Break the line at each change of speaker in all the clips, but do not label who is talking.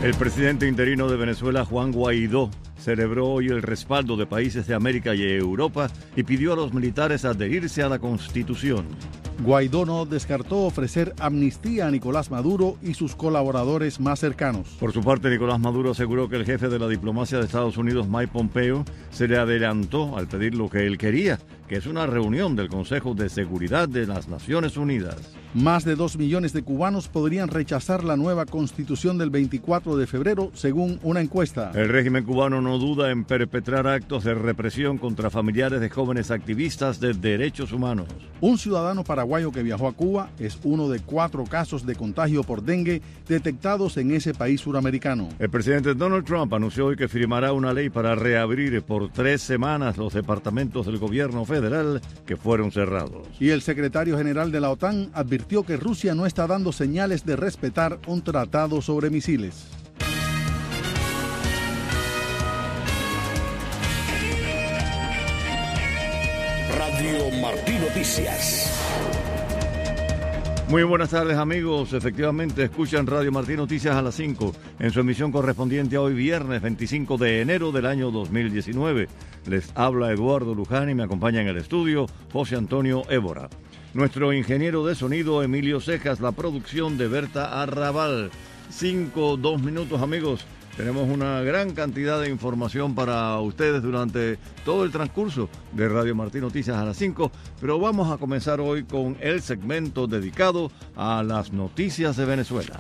El presidente interino de Venezuela, Juan Guaidó, celebró hoy el respaldo de países de América y Europa y pidió a los militares adherirse a la Constitución.
Guaidó no descartó ofrecer amnistía a Nicolás Maduro y sus colaboradores más cercanos.
Por su parte, Nicolás Maduro aseguró que el jefe de la diplomacia de Estados Unidos, Mike Pompeo, se le adelantó al pedir lo que él quería, que es una reunión del Consejo de Seguridad de las Naciones Unidas.
Más de 2 millones de cubanos podrían rechazar la nueva constitución del 24 de febrero, según una encuesta.
El régimen cubano no duda en perpetrar actos de represión contra familiares de jóvenes activistas de derechos humanos.
Un ciudadano paraguayo que viajó a Cuba es uno de 4 casos de contagio por dengue detectados en ese país suramericano.
El presidente Donald Trump anunció hoy que firmará una ley para reabrir por 3 semanas los departamentos del gobierno federal que fueron cerrados.
Y el secretario general de la OTAN advirtió que Rusia no está dando señales de respetar un tratado sobre misiles.
Radio Martí Noticias.
Muy buenas tardes, amigos. Efectivamente, escuchan Radio Martí Noticias a las 5 en su emisión correspondiente a hoy viernes 25 de enero del año 2019. Les habla Eduardo Luján y me acompaña en el estudio José Antonio Évora. Nuestro ingeniero de sonido Emilio Cejas, la producción de Berta Arrabal. 2 minutos, amigos. Tenemos una gran cantidad de información para ustedes durante todo el transcurso de Radio Martí Noticias a las 5, pero vamos a comenzar hoy con el segmento dedicado a las noticias de Venezuela.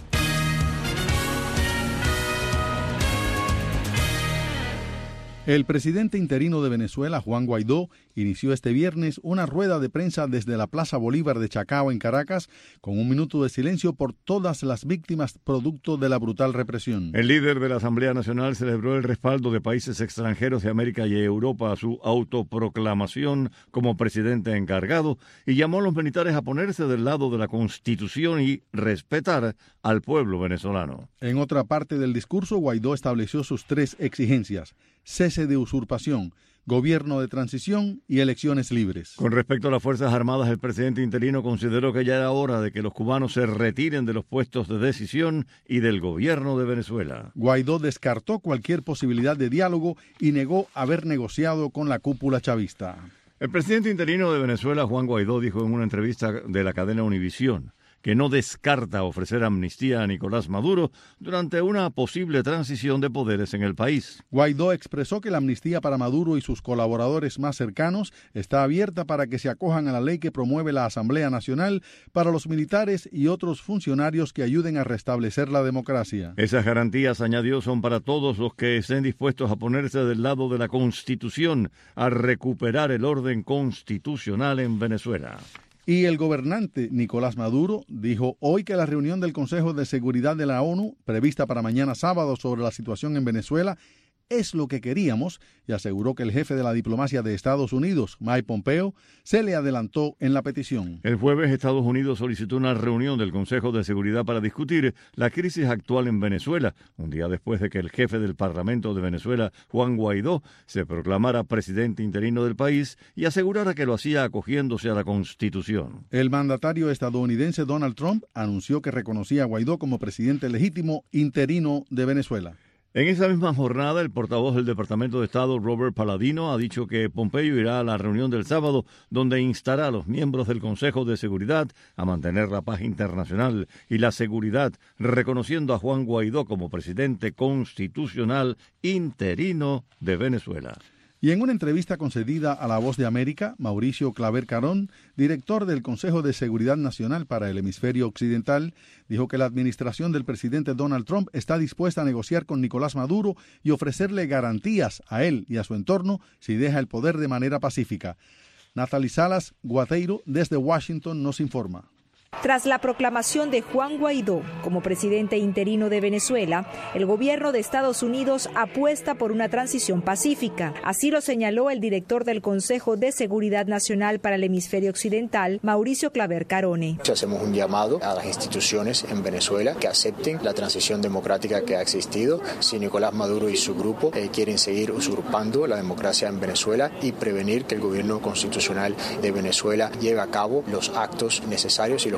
El presidente interino de Venezuela, Juan Guaidó, inició este viernes una rueda de prensa desde la Plaza Bolívar de Chacao, en Caracas, con un minuto de silencio por todas las víctimas producto de la brutal represión.
El líder de la Asamblea Nacional celebró el respaldo de países extranjeros de América y Europa a su autoproclamación como presidente encargado y llamó a los militares a ponerse del lado de la Constitución y respetar al pueblo venezolano.
En otra parte del discurso, Guaidó estableció sus 3 exigencias: cese de usurpación, gobierno de transición y elecciones libres.
Con respecto a las Fuerzas Armadas, el presidente interino consideró que ya era hora de que los cubanos se retiren de los puestos de decisión y del gobierno de Venezuela.
Guaidó descartó cualquier posibilidad de diálogo y negó haber negociado con la cúpula chavista.
El presidente interino de Venezuela, Juan Guaidó, dijo en una entrevista de la cadena Univisión que no descarta ofrecer amnistía a Nicolás Maduro durante una posible transición de poderes en el país.
Guaidó expresó que la amnistía para Maduro y sus colaboradores más cercanos está abierta para que se acojan a la ley que promueve la Asamblea Nacional para los militares y otros funcionarios que ayuden a restablecer la democracia.
Esas garantías, añadió, son para todos los que estén dispuestos a ponerse del lado de la Constitución, a recuperar el orden constitucional en Venezuela.
Y el gobernante Nicolás Maduro dijo hoy que la reunión del Consejo de Seguridad de la ONU, prevista para mañana sábado sobre la situación en Venezuela, es lo que queríamos, y aseguró que el jefe de la diplomacia de Estados Unidos, Mike Pompeo, se le adelantó en la petición.
El jueves, Estados Unidos solicitó una reunión del Consejo de Seguridad para discutir la crisis actual en Venezuela, un día después de que el jefe del Parlamento de Venezuela, Juan Guaidó, se proclamara presidente interino del país y asegurara que lo hacía acogiéndose a la Constitución.
El mandatario estadounidense Donald Trump anunció que reconocía a Guaidó como presidente legítimo interino de Venezuela.
En esa misma jornada, el portavoz del Departamento de Estado, Robert Paladino, ha dicho que Pompeo irá a la reunión del sábado, donde instará a los miembros del Consejo de Seguridad a mantener la paz internacional y la seguridad, reconociendo a Juan Guaidó como presidente constitucional interino de Venezuela.
Y en una entrevista concedida a La Voz de América, Mauricio Claver Carón, director del Consejo de Seguridad Nacional para el Hemisferio Occidental, dijo que la administración del presidente Donald Trump está dispuesta a negociar con Nicolás Maduro y ofrecerle garantías a él y a su entorno si deja el poder de manera pacífica. Natalie Salas Guateiro, desde Washington, nos informa.
Tras la proclamación de Juan Guaidó como presidente interino de Venezuela, el gobierno de Estados Unidos apuesta por una transición pacífica. Así lo señaló el director del Consejo de Seguridad Nacional para el Hemisferio Occidental, Mauricio Claver Carone.
Hacemos un llamado a las instituciones en Venezuela que acepten la transición democrática que ha existido. Si Nicolás Maduro y su grupo quieren seguir usurpando la democracia en Venezuela y prevenir que el gobierno constitucional de Venezuela lleve a cabo los actos necesarios y los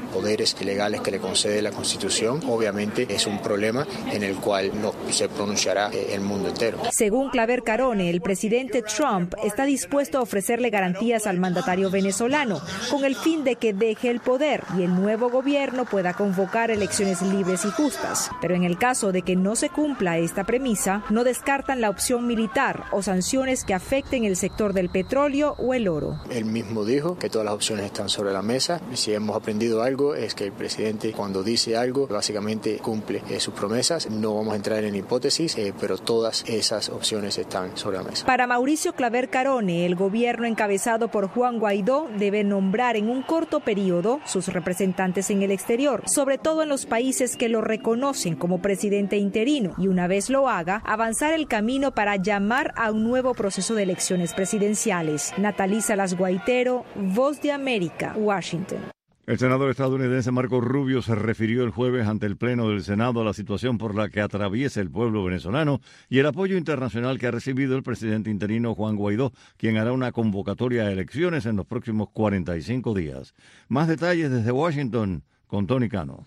los poderes legales que le concede la Constitución, obviamente es un problema en el cual no se pronunciará el mundo entero.
Según Claver Carone, el presidente Trump está dispuesto a ofrecerle garantías al mandatario venezolano con el fin de que deje el poder y el nuevo gobierno pueda convocar elecciones libres y justas. Pero en el caso de que no se cumpla esta premisa, no descartan la opción militar o sanciones que afecten el sector del petróleo o el oro.
Él mismo dijo que todas las opciones están sobre la mesa. Si hemos aprendido algo es que el presidente cuando dice algo básicamente cumple sus promesas. No vamos a entrar en hipótesis, pero todas esas opciones están sobre la mesa.
Para Mauricio Claver Carone, el gobierno encabezado por Juan Guaidó debe nombrar en un corto periodo sus representantes en el exterior, sobre todo en los países que lo reconocen como presidente interino, y una vez lo haga, avanzar el camino para llamar a un nuevo proceso de elecciones presidenciales. Natalí Salas Guaitero, Voz de América, Washington.
El senador estadounidense Marco Rubio se refirió el jueves ante el Pleno del Senado a la situación por la que atraviesa el pueblo venezolano y el apoyo internacional que ha recibido el presidente interino Juan Guaidó, quien hará una convocatoria a elecciones en los próximos 45 días. Más detalles desde Washington con Tony Cano.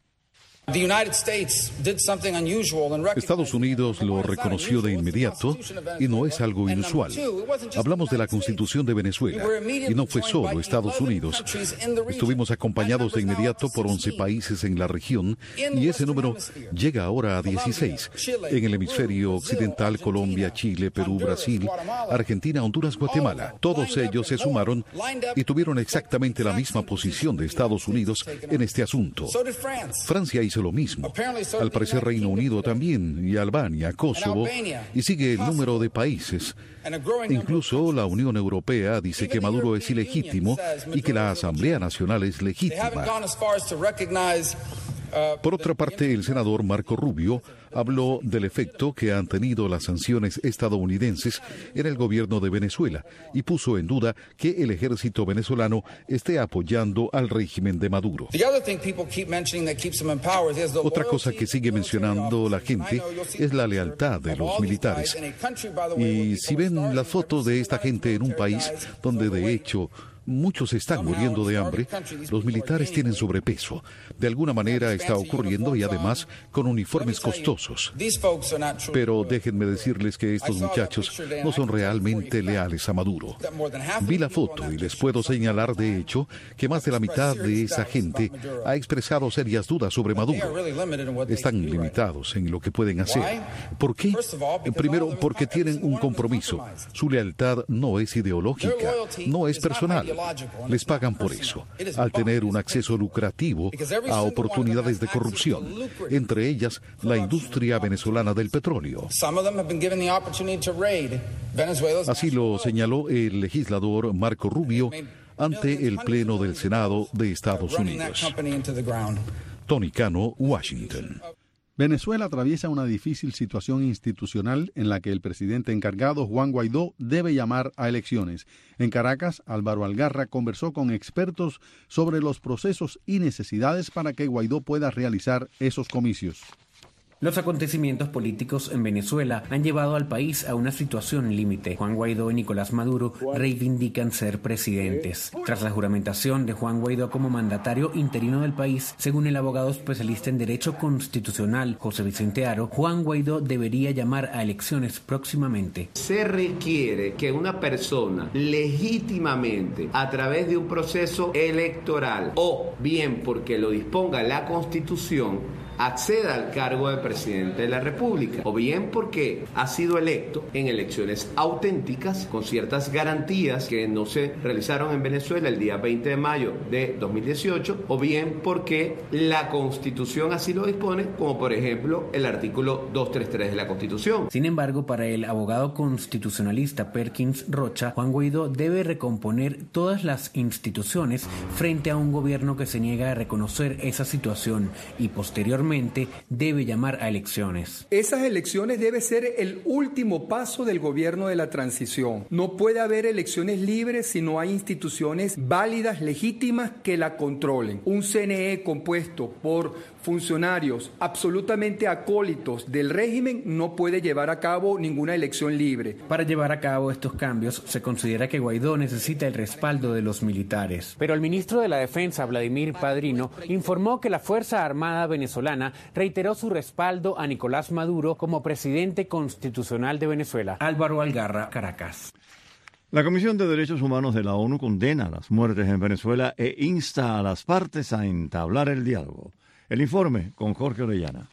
Estados Unidos lo reconoció de inmediato y no es algo inusual. Hablamos de la Constitución de Venezuela y no fue solo Estados Unidos. Estuvimos acompañados de inmediato por 11 países en la región y ese número llega ahora a 16. En el hemisferio occidental, Colombia, Chile, Perú, Brasil, Argentina, Honduras, Guatemala. Todos ellos se sumaron y tuvieron exactamente la misma posición de Estados Unidos en este asunto. Francia hizo lo mismo. Al parecer Reino Unido también, y Albania, Kosovo, y sigue el número de países. Incluso la Unión Europea dice que Maduro es ilegítimo y que la Asamblea Nacional es legítima. Por otra parte, el senador Marco Rubio habló del efecto que han tenido las sanciones estadounidenses en el gobierno de Venezuela y puso en duda que el ejército venezolano esté apoyando al régimen de Maduro. Otra cosa que sigue mencionando la gente es la lealtad de los militares. Y si ven la foto de esta gente en un país donde de hecho muchos están muriendo de hambre, los militares tienen sobrepeso. De alguna manera está ocurriendo y además con uniformes costosos. Pero déjenme decirles que estos muchachos no son realmente leales a Maduro. Vi la foto y les puedo señalar de hecho que más de la mitad de esa gente ha expresado serias dudas sobre Maduro. Están limitados en lo que pueden hacer. ¿Por qué? Primero, porque tienen un compromiso. Su lealtad no es ideológica, no es personal. Les pagan por eso, al tener un acceso lucrativo a oportunidades de corrupción, entre ellas la industria venezolana del petróleo. Así lo señaló el legislador Marco Rubio ante el Pleno del Senado de Estados Unidos. Tony Cano, Washington.
Venezuela atraviesa una difícil situación institucional en la que el presidente encargado, Juan Guaidó, debe llamar a elecciones. En Caracas, Álvaro Algarra conversó con expertos sobre los procesos y necesidades para que Guaidó pueda realizar esos comicios.
Los acontecimientos políticos en Venezuela han llevado al país a una situación límite. Juan Guaidó y Nicolás Maduro reivindican ser presidentes. Tras la juramentación de Juan Guaidó como mandatario interino del país, según el abogado especialista en Derecho Constitucional José Vicente Haro, Juan Guaidó debería llamar a elecciones próximamente.
Se requiere que una persona legítimamente, a través de un proceso electoral, o bien porque lo disponga la Constitución, acceda al cargo de presidente de la República, o bien porque ha sido electo en elecciones auténticas con ciertas garantías que no se realizaron en Venezuela el día 20 de mayo de 2018, o bien porque la Constitución así lo dispone, como por ejemplo el artículo 233 de la Constitución.
Sin embargo, para el abogado constitucionalista Perkins Rocha, Juan Guaidó debe recomponer todas las instituciones frente a un gobierno que se niega a reconocer esa situación y posteriormente mayormente debe llamar a elecciones.
Esas elecciones debe ser el último paso del gobierno de la transición. No puede haber elecciones libres si no hay instituciones válidas, legítimas, que la controlen. Un CNE compuesto por funcionarios absolutamente acólitos del régimen no puede llevar a cabo ninguna elección libre.
Para llevar a cabo estos cambios, se considera que Guaidó necesita el respaldo de los militares. Pero el ministro de la Defensa, Vladimir Padrino, informó que la Fuerza Armada venezolana reiteró su respaldo a Nicolás Maduro como presidente constitucional de Venezuela. Álvaro Algarra, Caracas.
La Comisión de Derechos Humanos de la ONU condena las muertes en Venezuela e insta a las partes a entablar el diálogo. El informe con Jorge Orellana.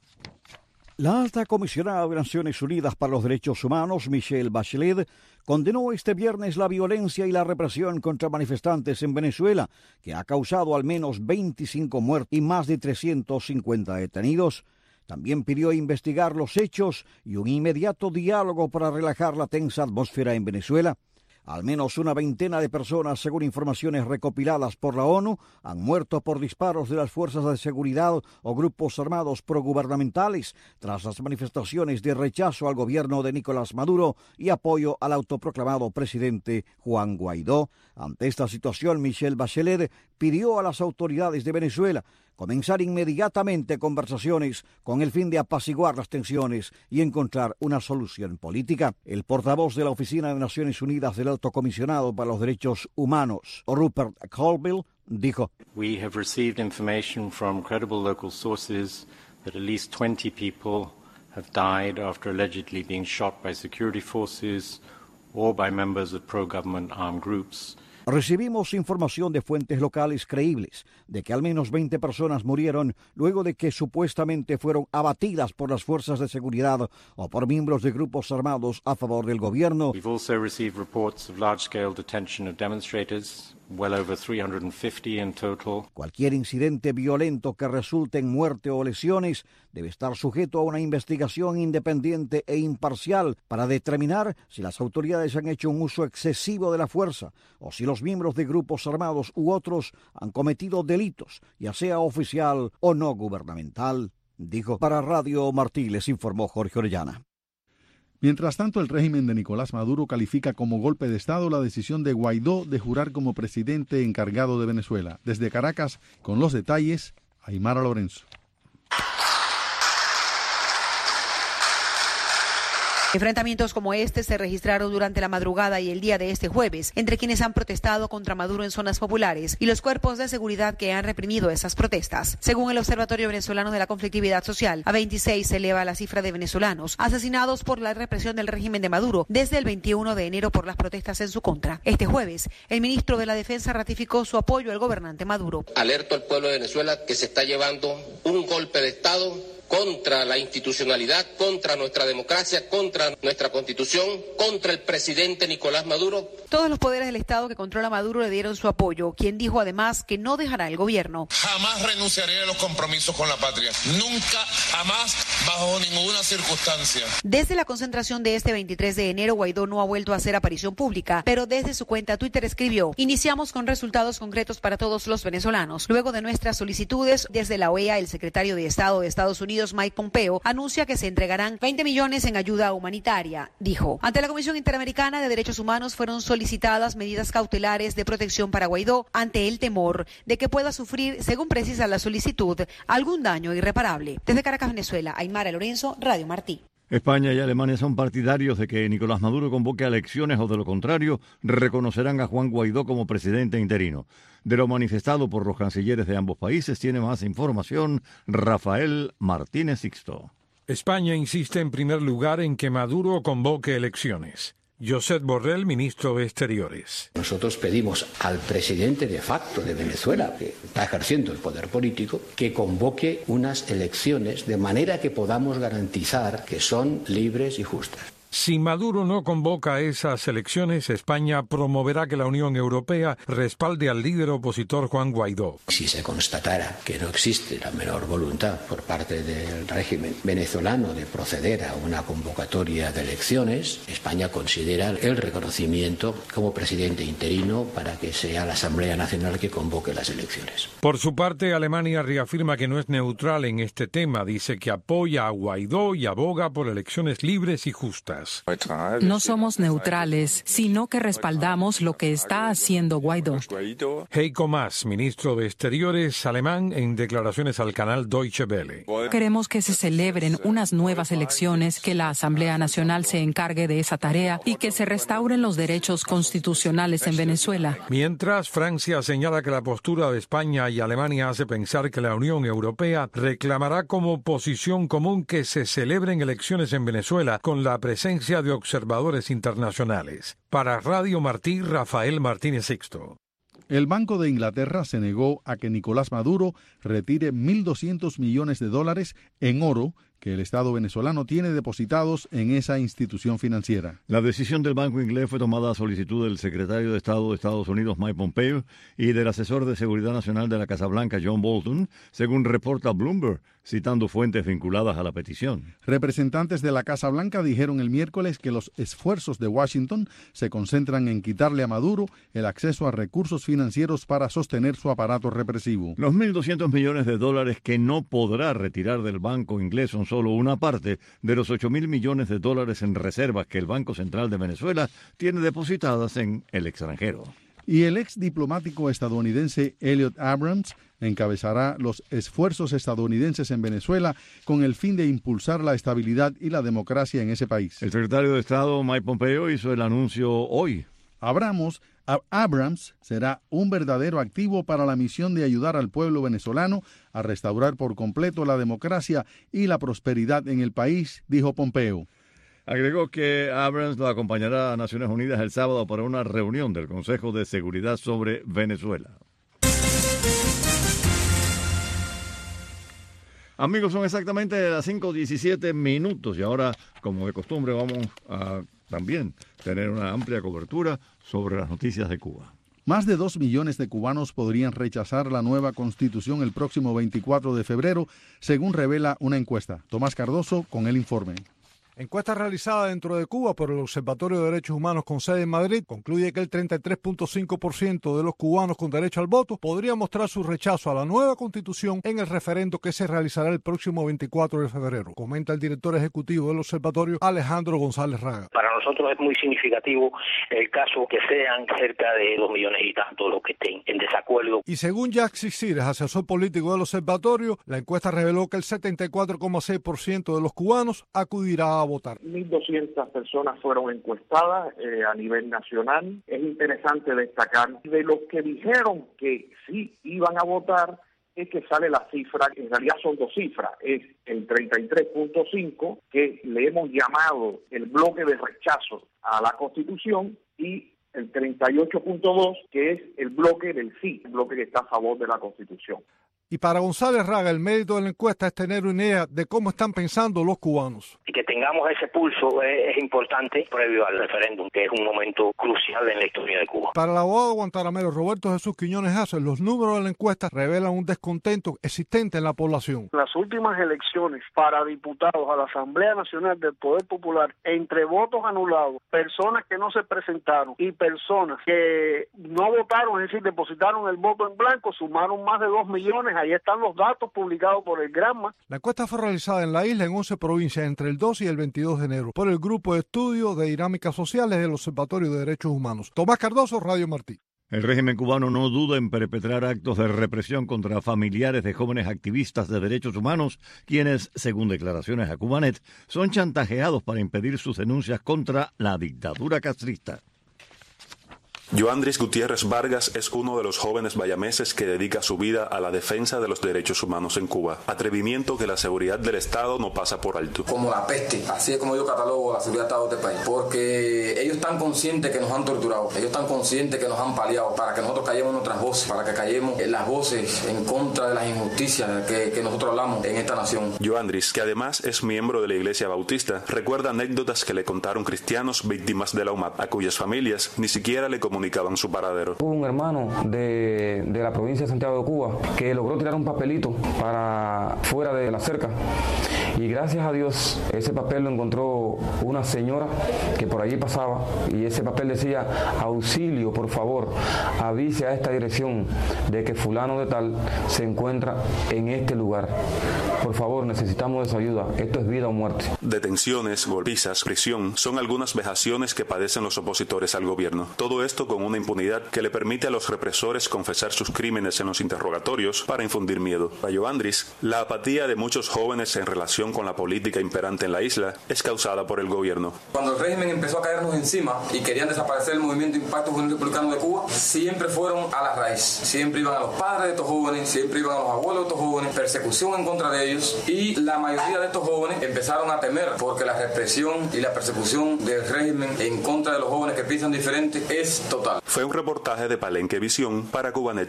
La alta comisionada de Naciones Unidas para los Derechos Humanos, Michelle Bachelet, condenó este viernes la violencia y la represión contra manifestantes en Venezuela, que ha causado al menos 25 muertos y más de 350 detenidos. También pidió investigar los hechos y un inmediato diálogo para relajar la tensa atmósfera en Venezuela. Al menos una veintena de personas, según informaciones recopiladas por la ONU, han muerto por disparos de las fuerzas de seguridad o grupos armados progubernamentales tras las manifestaciones de rechazo al gobierno de Nicolás Maduro y apoyo al autoproclamado presidente Juan Guaidó. Ante esta situación, Michelle Bachelet pidió a las autoridades de Venezuela comenzar inmediatamente conversaciones con el fin de apaciguar las tensiones y encontrar una solución política. El portavoz de la Oficina de Naciones Unidas del Alto Comisionado para los Derechos Humanos, Rupert Colville, dijo:
We have received information from credible local sources that at least 20 people have died after allegedly being shot by security forces or by members of pro-government armed groups.
Recibimos información de fuentes locales creíbles de que al menos 20 personas murieron luego de que supuestamente fueron abatidas por las fuerzas de seguridad o por miembros de grupos armados a favor del gobierno.
We've also received reports of large-scale detention of demonstrators, well over 350 in total.
Cualquier incidente violento que resulte en muerte o lesiones debe estar sujeto a una investigación independiente e imparcial para determinar si las autoridades han hecho un uso excesivo de la fuerza o si los miembros de grupos armados u otros han cometido delitos, ya sea oficial o no gubernamental, dijo. Para Radio Martí les informó Jorge Orellana.
Mientras tanto, el régimen de Nicolás Maduro califica como golpe de Estado la decisión de Guaidó de jurar como presidente encargado de Venezuela. Desde Caracas, con los detalles, Aymara Lorenzo.
Enfrentamientos como este se registraron durante la madrugada y el día de este jueves entre quienes han protestado contra Maduro en zonas populares y los cuerpos de seguridad que han reprimido esas protestas. Según el Observatorio Venezolano de la Conflictividad Social, a 26 se eleva la cifra de venezolanos asesinados por la represión del régimen de Maduro desde el 21 de enero por las protestas en su contra. Este jueves, el ministro de la Defensa ratificó su apoyo al gobernante Maduro.
Alerto al pueblo de Venezuela que se está llevando un golpe de Estado contra la institucionalidad, contra nuestra democracia, contra nuestra Constitución, contra el presidente Nicolás Maduro.
Todos los poderes del Estado que controla Maduro le dieron su apoyo, quien dijo además que no dejará el gobierno.
Jamás renunciaré a los compromisos con la patria. Nunca, jamás, bajo ninguna circunstancia.
Desde la concentración de este 23 de enero, Guaidó no ha vuelto a hacer aparición pública, pero desde su cuenta Twitter escribió: iniciamos con resultados concretos para todos los venezolanos. Luego de nuestras solicitudes, desde la OEA, el secretario de Estado de Estados Unidos, Mike Pompeo, anuncia que se entregarán 20 millones en ayuda humanitaria, dijo. Ante la Comisión Interamericana de Derechos Humanos fueron solicitadas medidas cautelares de protección para Guaidó ante el temor de que pueda sufrir, según precisa la solicitud, algún daño irreparable. Desde Caracas, Venezuela, Aymara Lorenzo, Radio Martí.
España y Alemania son partidarios de que Nicolás Maduro convoque a elecciones o de lo contrario reconocerán a Juan Guaidó como presidente interino. De lo manifestado por los cancilleres de ambos países tiene más información Rafael Martínez Sixto.
España insiste en primer lugar en que Maduro convoque elecciones. Josep Borrell, ministro de Exteriores.
Nosotros pedimos al presidente de facto de Venezuela, que está ejerciendo el poder político, que convoque unas elecciones de manera que podamos garantizar que son libres y justas.
Si Maduro no convoca esas elecciones, España promoverá que la Unión Europea respalde al líder opositor Juan Guaidó.
Si se constatara que no existe la menor voluntad por parte del régimen venezolano de proceder a una convocatoria de elecciones, España considera el reconocimiento como presidente interino para que sea la Asamblea Nacional que convoque las elecciones.
Por su parte, Alemania reafirma que no es neutral en este tema. Dice que apoya a Guaidó y aboga por elecciones libres y justas.
No somos neutrales, sino que respaldamos lo que está haciendo Guaidó.
Heiko Maas, ministro de Exteriores alemán, en declaraciones al canal Deutsche Welle.
Queremos que se celebren unas nuevas elecciones, que la Asamblea Nacional se encargue de esa tarea y que se restauren los derechos constitucionales en Venezuela.
Mientras, Francia señala que la postura de España y Alemania hace pensar que la Unión Europea reclamará como posición común que se celebren elecciones en Venezuela con la presencia de observadores internacionales. Para Radio Martí, Rafael Martínez Sixto.
El Banco de Inglaterra se negó a que Nicolás Maduro retire $1.200 millones en oro que el Estado venezolano tiene depositados en esa institución financiera.
La decisión del Banco Inglés fue tomada a solicitud del secretario de Estado de Estados Unidos, Mike Pompeo, y del asesor de Seguridad Nacional de la Casa Blanca, John Bolton, según reporta Bloomberg, citando fuentes vinculadas a la petición.
Representantes de la Casa Blanca dijeron el miércoles que los esfuerzos de Washington se concentran en quitarle a Maduro el acceso a recursos financieros para sostener su aparato represivo.
Los $1.200 millones que no podrá retirar del Banco Inglés son solo una parte de los $8.000 millones en reservas que el Banco Central de Venezuela tiene depositadas en el extranjero.
Y el ex diplomático estadounidense Elliot Abrams encabezará los esfuerzos estadounidenses en Venezuela con el fin de impulsar la estabilidad y la democracia en ese país.
El secretario de Estado Mike Pompeo hizo el anuncio hoy.
Abrams será un verdadero activo para la misión de ayudar al pueblo venezolano a restaurar por completo la democracia y la prosperidad en el país, dijo Pompeo.
Agregó que Abrams lo acompañará a Naciones Unidas el sábado para una reunión del Consejo de Seguridad sobre Venezuela. Amigos, son exactamente las 5:17 y ahora, como de costumbre, vamos a también tener una amplia cobertura sobre las noticias de Cuba.
Más de 2 millones de cubanos podrían rechazar la nueva Constitución el próximo 24 de febrero, según revela una encuesta. Tomás Cardoso con el informe.
Encuesta realizada dentro de Cuba por el Observatorio de Derechos Humanos con sede en Madrid concluye que el 33.5% de los cubanos con derecho al voto podría mostrar su rechazo a la nueva Constitución en el referendo que se realizará el próximo 24 de febrero, comenta el director ejecutivo del observatorio, Alejandro González Raga.
Para nosotros es muy significativo el caso que sean cerca de 2 millones y tanto los que estén en desacuerdo.
Y según Jacques Cires, asesor político del observatorio, la encuesta reveló que el 74,6% de los cubanos acudirá a votar.
1.200 personas fueron encuestadas a nivel nacional. Es interesante destacar de los que dijeron que sí iban a votar, es que sale la cifra, en realidad son dos cifras, es el 33.5, que le hemos llamado el bloque de rechazo a la Constitución, y el 38.2, que es el bloque del sí, el bloque que está a favor de la Constitución.
Y para González Raga, el mérito de la encuesta es tener una idea de cómo están pensando los cubanos.
Y que tengamos ese pulso es importante previo al referéndum, que es un momento crucial en la historia de Cuba.
Para el abogado guantanamero Roberto Jesús Quiñones Hacer, los números de la encuesta revelan un descontento existente en la población.
Las últimas elecciones para diputados a la Asamblea Nacional del Poder Popular, entre votos anulados, personas que no se presentaron y personas que no votaron, es decir, depositaron el voto en blanco, sumaron más de 2 millones. Ahí están los datos publicados por el Granma.
La encuesta fue realizada en la isla en 11 provincias entre el 2 y el 22 de enero por el Grupo de Estudio de Dinámicas Sociales del Observatorio de Derechos Humanos. Tomás Cardoso, Radio Martí.
El régimen cubano no duda en perpetrar actos de represión contra familiares de jóvenes activistas de derechos humanos, quienes, según declaraciones a Cubanet, son chantajeados para impedir sus denuncias contra la dictadura castrista.
Yoandris Gutiérrez Vargas es uno de los jóvenes bayameses que dedica su vida a la defensa de los derechos humanos en Cuba. Atrevimiento que la seguridad del Estado no pasa por alto.
Como la peste, así es como yo catalogo la seguridad del Estado de este país. Porque ellos están conscientes que nos han torturado, ellos están conscientes que nos han paliado para que nosotros callemos nuestras voces, para que callemos las voces en contra de las injusticias que nosotros hablamos en esta nación.
Yoandris, que además es miembro de la Iglesia Bautista, recuerda anécdotas que le contaron cristianos víctimas de la UMAP, a cuyas familias ni siquiera le comunicaban su paradero.
Hubo un hermano de la provincia de Santiago de Cuba que logró tirar un papelito para fuera de la cerca y gracias a Dios ese papel lo encontró una señora que por allí pasaba y ese papel decía: auxilio, por favor, avise a esta dirección de que fulano de tal se encuentra en este lugar. Por favor, necesitamos de su ayuda. Esto es vida o muerte.
Detenciones, golpizas, prisión son algunas vejaciones que padecen los opositores al gobierno. Todo esto con una impunidad que le permite a los represores confesar sus crímenes en los interrogatorios para infundir miedo. Para Yoandris, la apatía de muchos jóvenes en relación con la política imperante en la isla es causada por el gobierno.
Cuando el régimen empezó a caernos encima y querían desaparecer el movimiento Impacto Juvenil Republicano de Cuba, siempre fueron a la raíz. Siempre iban a los padres de estos jóvenes, siempre iban a los abuelos de estos jóvenes, persecución en contra de ellos, y la mayoría de estos jóvenes empezaron a temer porque la represión y la persecución del régimen en contra de los jóvenes que piensan diferente es total.
Fue un reportaje de Palenque Visión para Cubanet.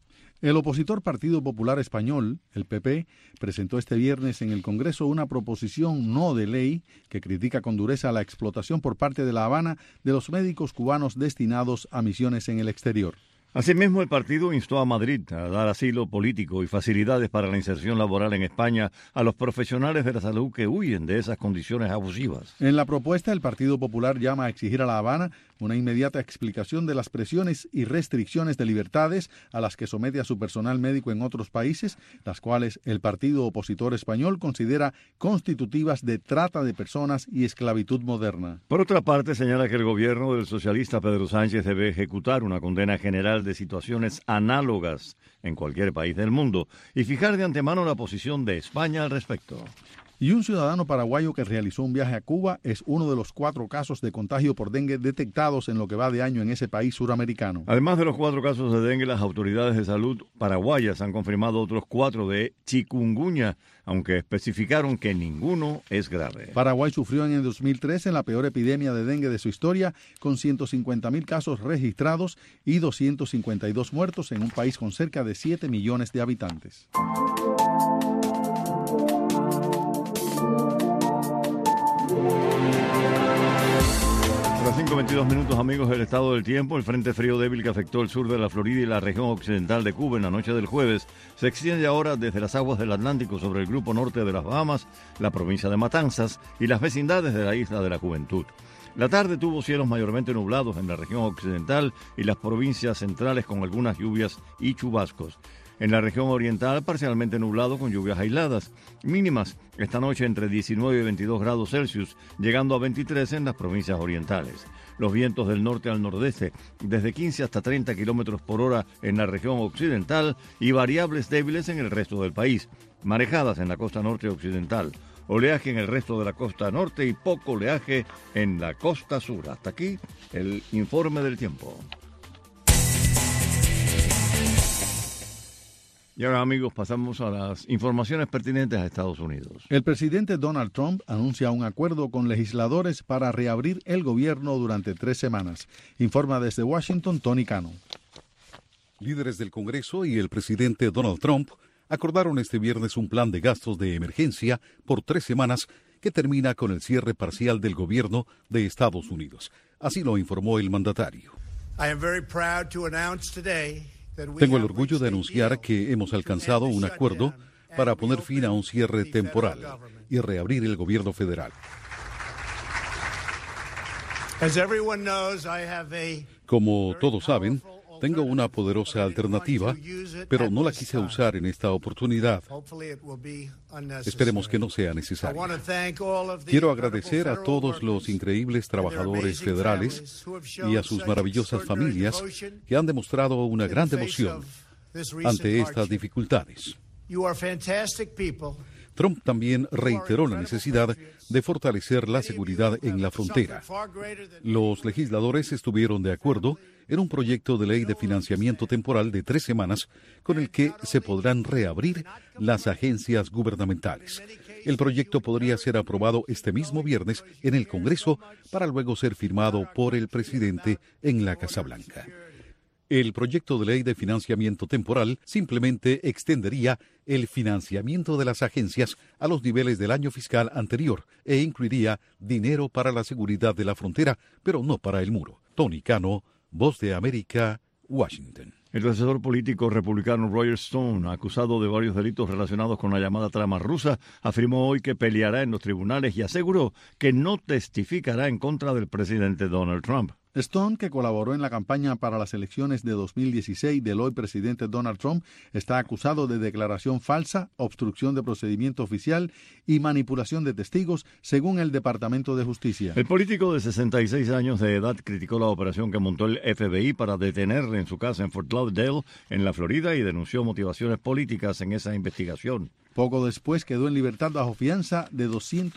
El opositor Partido Popular Español, el PP, presentó este viernes en el Congreso una proposición no de ley que critica con dureza la explotación por parte de La Habana de los médicos cubanos destinados a misiones en el exterior.
Asimismo, el partido instó a Madrid a dar asilo político y facilidades para la inserción laboral en España a los profesionales de la salud que huyen de esas condiciones abusivas.
En la propuesta, el Partido Popular llama a exigir a La Habana una inmediata explicación de las presiones y restricciones de libertades a las que somete a su personal médico en otros países, las cuales el partido opositor español considera constitutivas de trata de personas y esclavitud moderna.
Por otra parte, señala que el gobierno del socialista Pedro Sánchez debe ejecutar una condena general de situaciones análogas en cualquier país del mundo y fijar de antemano la posición de España al respecto.
Y un ciudadano paraguayo que realizó un viaje a Cuba es uno de los 4 casos de contagio por dengue detectados en lo que va de año en ese país suramericano.
Además de los 4 casos de dengue, las autoridades de salud paraguayas han confirmado otros 4 de chikungunya, aunque especificaron que ninguno es grave.
Paraguay sufrió en el 2013 la peor epidemia de dengue de su historia, con 150.000 casos registrados y 252 muertos en un país con cerca de 7 millones de habitantes.
A las 5:22 amigos, el estado del tiempo. El frente frío débil que afectó el sur de la Florida y la región occidental de Cuba en la noche del jueves se extiende ahora desde las aguas del Atlántico sobre el grupo norte de las Bahamas, la provincia de Matanzas y las vecindades de la Isla de la Juventud. La tarde tuvo cielos mayormente nublados en la región occidental y las provincias centrales con algunas lluvias y chubascos. En la región oriental, parcialmente nublado con lluvias aisladas. Mínimas esta noche entre 19 y 22 grados Celsius, llegando a 23 en las provincias orientales. Los vientos del norte al nordeste, desde 15 hasta 30 kilómetros por hora en la región occidental y variables débiles en el resto del país. Marejadas en la costa norte occidental. Oleaje en el resto de la costa norte y poco oleaje en la costa sur. Hasta aquí el informe del tiempo. Y ahora, amigos, pasamos a las informaciones pertinentes a Estados Unidos.
El presidente Donald Trump anuncia un acuerdo con legisladores para reabrir el gobierno durante 3 semanas. Informa desde Washington, Tony Cano.
Líderes del Congreso y el presidente Donald Trump acordaron este viernes un plan de gastos de emergencia por 3 semanas que termina con el cierre parcial del gobierno de Estados Unidos. Así lo informó el mandatario. Tengo el orgullo de anunciar que hemos alcanzado un acuerdo para poner fin a un cierre temporal y reabrir el gobierno federal. Como todos saben, tengo una poderosa alternativa, pero no la quise usar en esta oportunidad. Esperemos que no sea necesario. Quiero agradecer a todos los increíbles trabajadores federales y a sus maravillosas familias que han demostrado una gran devoción ante estas dificultades. Trump también reiteró la necesidad de fortalecer la seguridad en la frontera. Los legisladores estuvieron de acuerdo en un proyecto de ley de financiamiento temporal de 3 semanas con el que se podrán reabrir las agencias gubernamentales. El proyecto podría ser aprobado este mismo viernes en el Congreso para luego ser firmado por el presidente en la Casa Blanca. El proyecto de ley de financiamiento temporal simplemente extendería el financiamiento de las agencias a los niveles del año fiscal anterior e incluiría dinero para la seguridad de la frontera, pero no para el muro. Tony Cano, Voz de América, Washington.
El asesor político republicano Roger Stone, acusado de varios delitos relacionados con la llamada trama rusa, afirmó hoy que peleará en los tribunales y aseguró que no testificará en contra del presidente Donald Trump.
Stone, que colaboró en la campaña para las elecciones de 2016 del hoy presidente Donald Trump, está acusado de declaración falsa, obstrucción de procedimiento oficial y manipulación de testigos, según el Departamento de Justicia.
El político de 66 años de edad criticó la operación que montó el FBI para detenerle en su casa en Fort Lauderdale, en la Florida, y denunció motivaciones políticas en esa investigación.
Poco después quedó en libertad bajo fianza de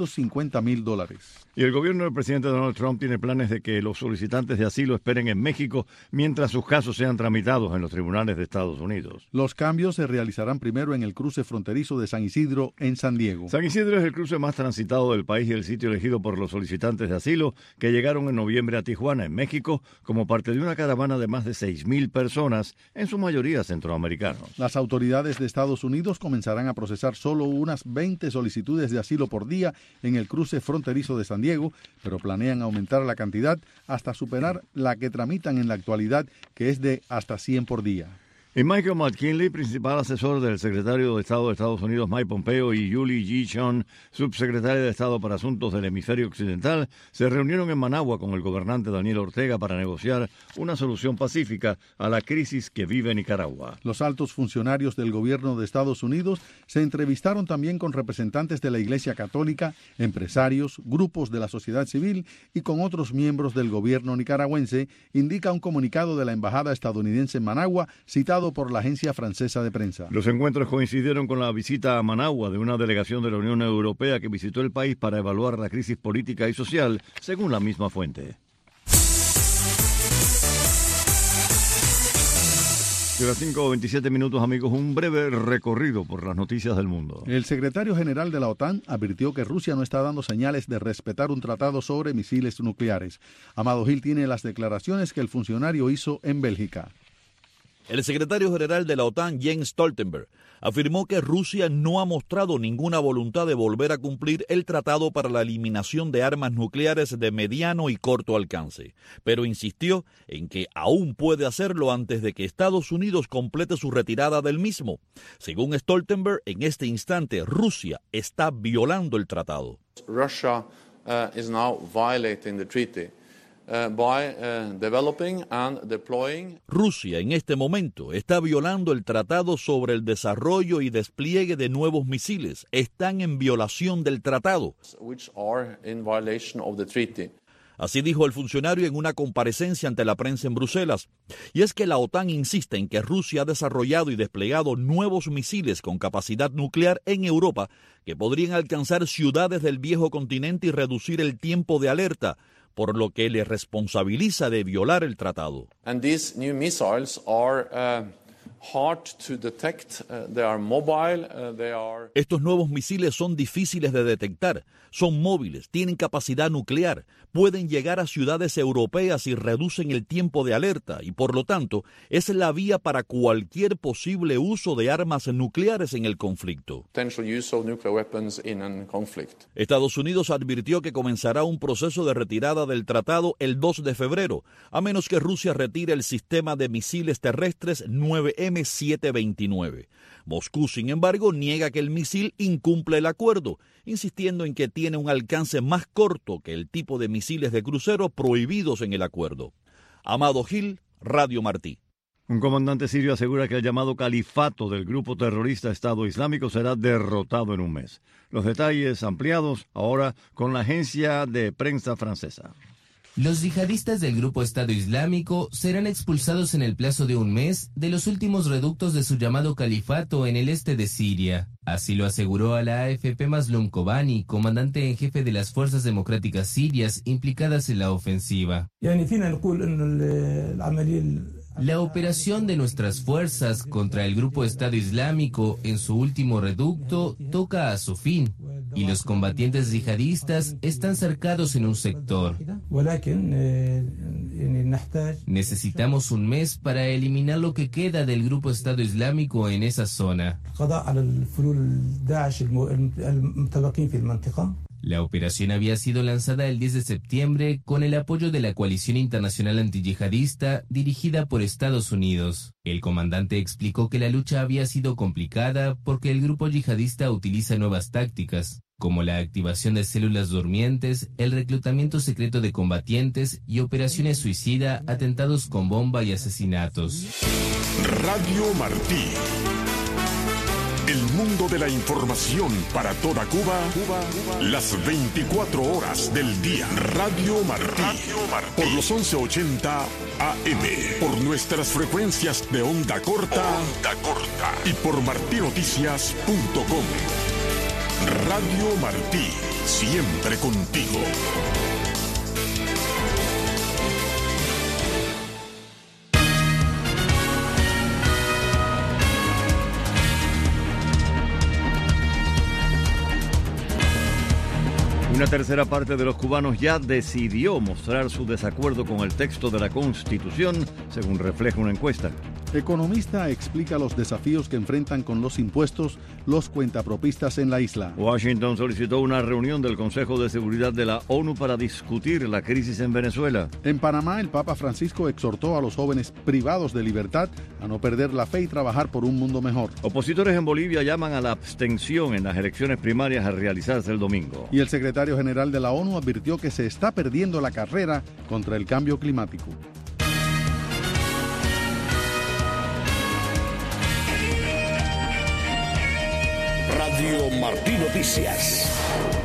$250,000.
Y el gobierno del presidente Donald Trump tiene planes de que los solicitantes de asilo esperen en México mientras sus casos sean tramitados en los tribunales de Estados Unidos.
Los cambios se realizarán primero en el cruce fronterizo de San Isidro, en San Diego.
San Isidro es el cruce más transitado del país y el sitio elegido por los solicitantes de asilo que llegaron en noviembre a Tijuana, en México, como parte de una caravana de más de 6,000 personas, en su mayoría centroamericanos.
Las autoridades de Estados Unidos comenzarán a procesar solo unas 20 solicitudes de asilo por día en el cruce fronterizo de San Diego, pero planean aumentar la cantidad hasta superar la que tramitan en la actualidad, que es de hasta 100 por día.
Y Michael McKinley, principal asesor del secretario de Estado de Estados Unidos Mike Pompeo, y Julie G. Chun, subsecretaria de Estado para Asuntos del Hemisferio Occidental, se reunieron en Managua con el gobernante Daniel Ortega para negociar una solución pacífica a la crisis que vive Nicaragua.
Los altos funcionarios del gobierno de Estados Unidos se entrevistaron también con representantes de la Iglesia Católica, empresarios, grupos de la sociedad civil y con otros miembros del gobierno nicaragüense, indica un comunicado de la embajada estadounidense en Managua, citado por la agencia francesa de prensa.
Los encuentros coincidieron con la visita a Managua de una delegación de la Unión Europea que visitó el país para evaluar la crisis política y social, según la misma fuente. De las 5:27 minutos, amigos, un breve recorrido por las noticias del mundo.
El secretario general de la OTAN advirtió que Rusia no está dando señales de respetar un tratado sobre misiles nucleares. Amado Gil tiene las declaraciones que el funcionario hizo en Bélgica.
El secretario general de la OTAN, Jens Stoltenberg, afirmó que Rusia no ha mostrado ninguna voluntad de volver a cumplir el tratado para la eliminación de armas nucleares de mediano y corto alcance, pero insistió en que aún puede hacerlo antes de que Estados Unidos complete su retirada del mismo. Según Stoltenberg, en este instante Rusia está violando el tratado.
Russia is now violating the treaty.
Rusia en este momento está violando el tratado sobre el desarrollo y despliegue de nuevos misiles. Están en violación del tratado. Así dijo el funcionario en una comparecencia ante la prensa en Bruselas. Y es que la OTAN insiste en que Rusia ha desarrollado y desplegado nuevos misiles con capacidad nuclear en Europa que podrían alcanzar ciudades del viejo continente y reducir el tiempo de alerta, por lo que le responsabiliza de violar el tratado.
And these new missiles are hard to detect. They are mobile.
Estos nuevos misiles son difíciles de detectar, son móviles, tienen capacidad nuclear, pueden llegar a ciudades europeas y reducen el tiempo de alerta y por lo tanto es la vía para cualquier posible uso de armas nucleares en el conflicto. Estados Unidos advirtió que comenzará un proceso de retirada del tratado el 2 de febrero, a menos que Rusia retire el sistema de misiles terrestres 9M729. Moscú, sin embargo, niega que el misil incumple el acuerdo, insistiendo en que tiene un alcance más corto que el tipo de misiles de crucero prohibidos en el acuerdo. Amado Gil, Radio Martí.
Un comandante sirio asegura que el llamado califato del grupo terrorista Estado Islámico será derrotado en un mes. Los detalles ampliados ahora con la agencia de prensa francesa.
Los yihadistas del grupo Estado Islámico serán expulsados en el plazo de un mes de los últimos reductos de su llamado califato en el este de Siria. Así lo aseguró a la AFP Mazloum Kobani, comandante en jefe de las Fuerzas Democráticas Sirias implicadas en la ofensiva. La operación de nuestras fuerzas contra el grupo Estado Islámico en su último reducto toca a su fin, y los combatientes yihadistas están cercados en un sector. Necesitamos un mes para eliminar lo que queda del grupo Estado Islámico en esa zona. La operación había sido lanzada el 10 de septiembre con el apoyo de la Coalición Internacional Antiyihadista dirigida por Estados Unidos. El comandante explicó que la lucha había sido complicada porque el grupo yihadista utiliza nuevas tácticas, como la activación de células durmientes, el reclutamiento secreto de combatientes y operaciones suicida, atentados con bomba y asesinatos.
Radio Martí. El mundo de la información para toda Cuba, las 24 horas del día. Radio Martí, por los 1180 AM, por nuestras frecuencias de onda corta y por martinoticias.com. Radio Martí, siempre contigo.
Una tercera parte de los cubanos ya decidió mostrar su desacuerdo con el texto de la Constitución, según refleja una encuesta.
Economista explica los desafíos que enfrentan con los impuestos los cuentapropistas en la isla.
Washington solicitó una reunión del Consejo de Seguridad de la ONU para discutir la crisis en Venezuela.
En Panamá, el Papa Francisco exhortó a los jóvenes privados de libertad a no perder la fe y trabajar por un mundo mejor.
Opositores en Bolivia llaman a la abstención en las elecciones primarias a realizarse el domingo.
Y el secretario general de la ONU advirtió que se está perdiendo la carrera contra el cambio climático.
Radio Martí Noticias.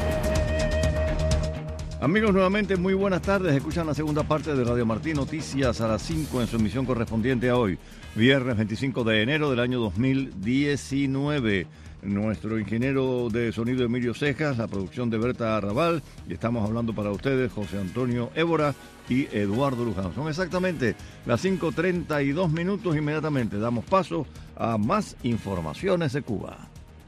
Amigos, nuevamente muy buenas tardes. Escuchan la segunda parte de Radio Martí Noticias a las 5 en su emisión correspondiente a hoy, viernes 25 de enero del año 2019. Nuestro ingeniero de sonido Emilio Cejas, la producción de Berta Arrabal, y estamos hablando para ustedes José Antonio Évora y Eduardo Luján. Son exactamente las 5:32 minutos. Inmediatamente damos paso a más informaciones de Cuba.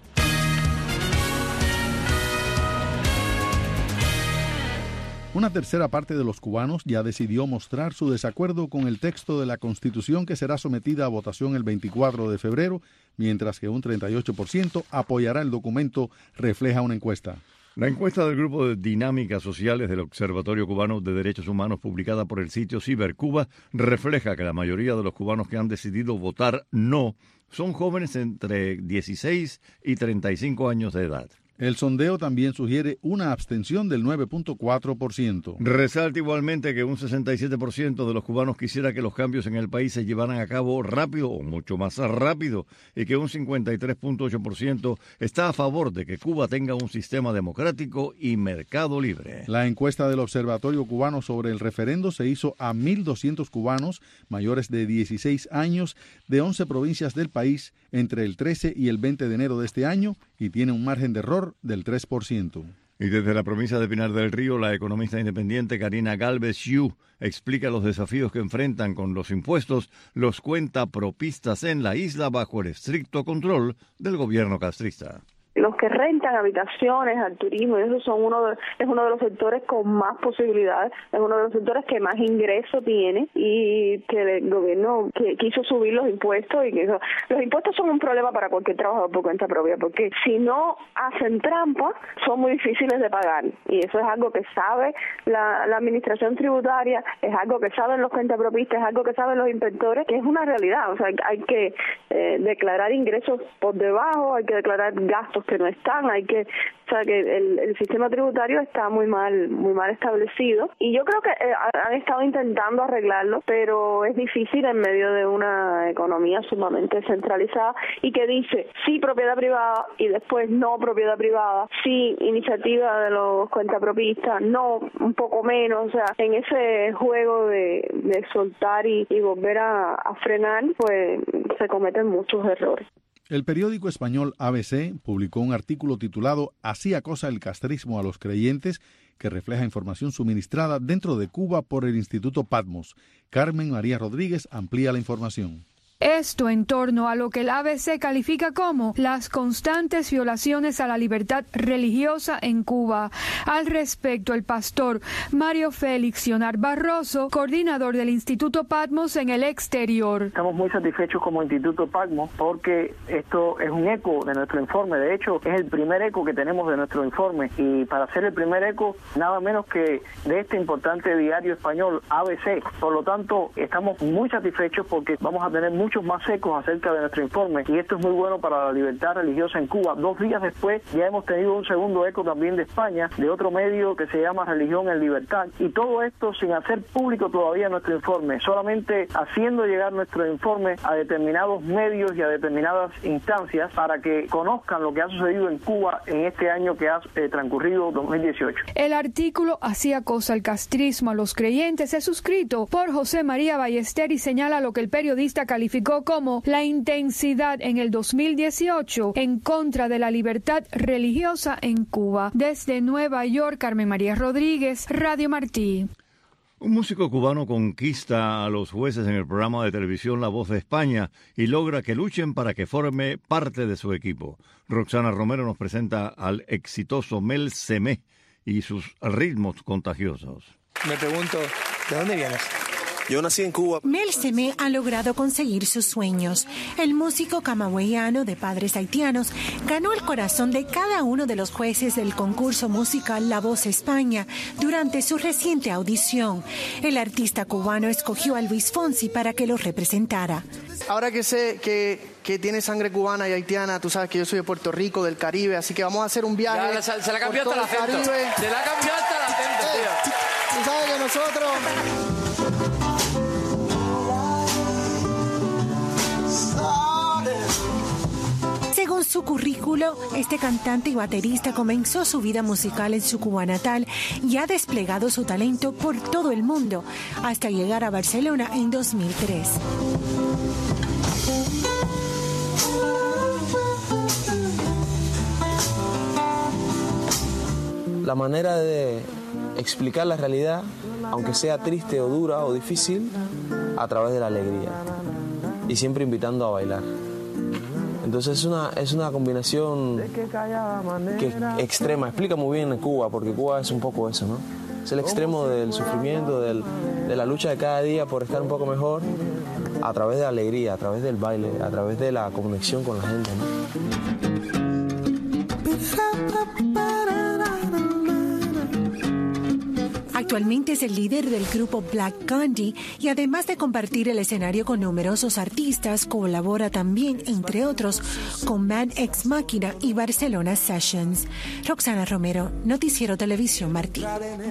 Una tercera parte de los cubanos ya decidió mostrar su desacuerdo con el texto de la Constitución que será sometida a votación el 24 de febrero, mientras que un 38% apoyará el documento, refleja una encuesta.
La encuesta del Grupo de Dinámicas Sociales del Observatorio Cubano de Derechos Humanos, publicada por el sitio Cibercuba, refleja que la mayoría de los cubanos que han decidido votar no son jóvenes entre 16 y 35 años de edad.
El sondeo también sugiere una abstención del 9.4%.
Resalta igualmente que un 67% de los cubanos quisiera que los cambios en el país se llevaran a cabo rápido o mucho más rápido, y que un 53.8% está a favor de que Cuba tenga un sistema democrático y mercado libre.
La encuesta del Observatorio Cubano sobre el referendo se hizo a 1.200 cubanos mayores de 16 años de 11 provincias del país entre el 13 y el 20 de enero de este año, y tiene un margen de error del 3%.
Y desde la provincia de Pinar del Río, la economista independiente Karina Galvez Yu explica los desafíos que enfrentan con los impuestos los cuentapropistas en la isla bajo el estricto control del gobierno castrista.
Los que rentan habitaciones al turismo, eso es uno de los sectores con más posibilidades, es uno de los sectores que más ingreso tiene, y que el gobierno quiso subir los impuestos, y que los impuestos son un problema para cualquier trabajador por cuenta propia, porque si no hacen trampa son muy difíciles de pagar, y eso es algo que sabe la administración tributaria, es algo que saben los cuentapropistas, es algo que saben los inspectores, que es una realidad. O sea, hay que declarar ingresos por debajo, hay que declarar gastos que no están. O sea que el sistema tributario está muy mal establecido, y yo creo que han estado intentando arreglarlo, pero es difícil en medio de una economía sumamente centralizada y que dice sí propiedad privada y después no propiedad privada, sí iniciativa de los cuentapropistas, no un poco menos. O sea, en ese juego de soltar y volver a frenar, pues se cometen muchos errores.
El periódico español ABC publicó un artículo titulado «Así acosa el castrismo a los creyentes», que refleja información suministrada dentro de Cuba por el Instituto Patmos. Carmen María Rodríguez amplía la información.
Esto en torno a lo que el ABC califica como las constantes violaciones a la libertad religiosa en Cuba. Al respecto, el pastor Mario Félix Sionar Barroso, coordinador del Instituto Patmos en el exterior.
Estamos muy satisfechos como Instituto Patmos porque esto es un eco de nuestro informe. De hecho, es el primer eco que tenemos de nuestro informe, y para hacer el primer eco, nada menos que de este importante diario español ABC. Por lo tanto, estamos muy satisfechos porque vamos a tener muchos más ecos acerca de nuestro informe, y esto es muy bueno para la libertad religiosa en Cuba. 2 días después ya hemos tenido un segundo eco también de España, de otro medio que se llama Religión en Libertad, y todo esto sin hacer público todavía nuestro informe, solamente haciendo llegar nuestro informe a determinados medios y a determinadas instancias para que conozcan lo que ha sucedido en Cuba en este año que ha transcurrido, 2018.
El artículo «Así acosa el castrismo a los creyentes» es suscrito por José María Ballester y señala lo que el periodista calificó como la intensidad en el 2018 en contra de la libertad religiosa en Cuba. Desde Nueva York, Carmen María Rodríguez, Radio Martí.
Un músico cubano conquista a los jueces en el programa de televisión La Voz de España y logra que luchen para que forme parte de su equipo. Roxana Romero nos presenta al exitoso Mel Semé y sus ritmos contagiosos.
Me pregunto, ¿de dónde vienes? Yo nací en Cuba.
Mel Semé ha logrado conseguir sus sueños. El músico camagüeyano de padres haitianos ganó el corazón de cada uno de los jueces del concurso musical La Voz España durante su reciente audición. El artista cubano escogió a Luis Fonsi para que lo representara.
Ahora que sé que tiene sangre cubana y haitiana, tú sabes que yo soy de Puerto Rico, del Caribe, así que vamos a hacer un viaje.
Ya, se la cambió hasta el acento. Se la cambió hasta el acento, tío.
Tú sabes que nosotros...
Según su currículo, este cantante y baterista comenzó su vida musical en su Cuba natal y ha desplegado su talento por todo el mundo hasta llegar a Barcelona en 2003.
La manera de explicar la realidad, aunque sea triste o dura o difícil, a través de la alegría y siempre invitando a bailar. Entonces es una combinación que extrema. Explica muy bien Cuba, porque Cuba es un poco eso, ¿no? Es el extremo del sufrimiento, de la lucha de cada día por estar un poco mejor, a través de la alegría, a través del baile, a través de la conexión con la gente, ¿no?
Actualmente es el líder del grupo Black Gandhi y además de compartir el escenario con numerosos artistas, colabora también, entre otros, con Man Ex Machina y Barcelona Sessions. Roxana Romero, Noticiero Televisión Martí.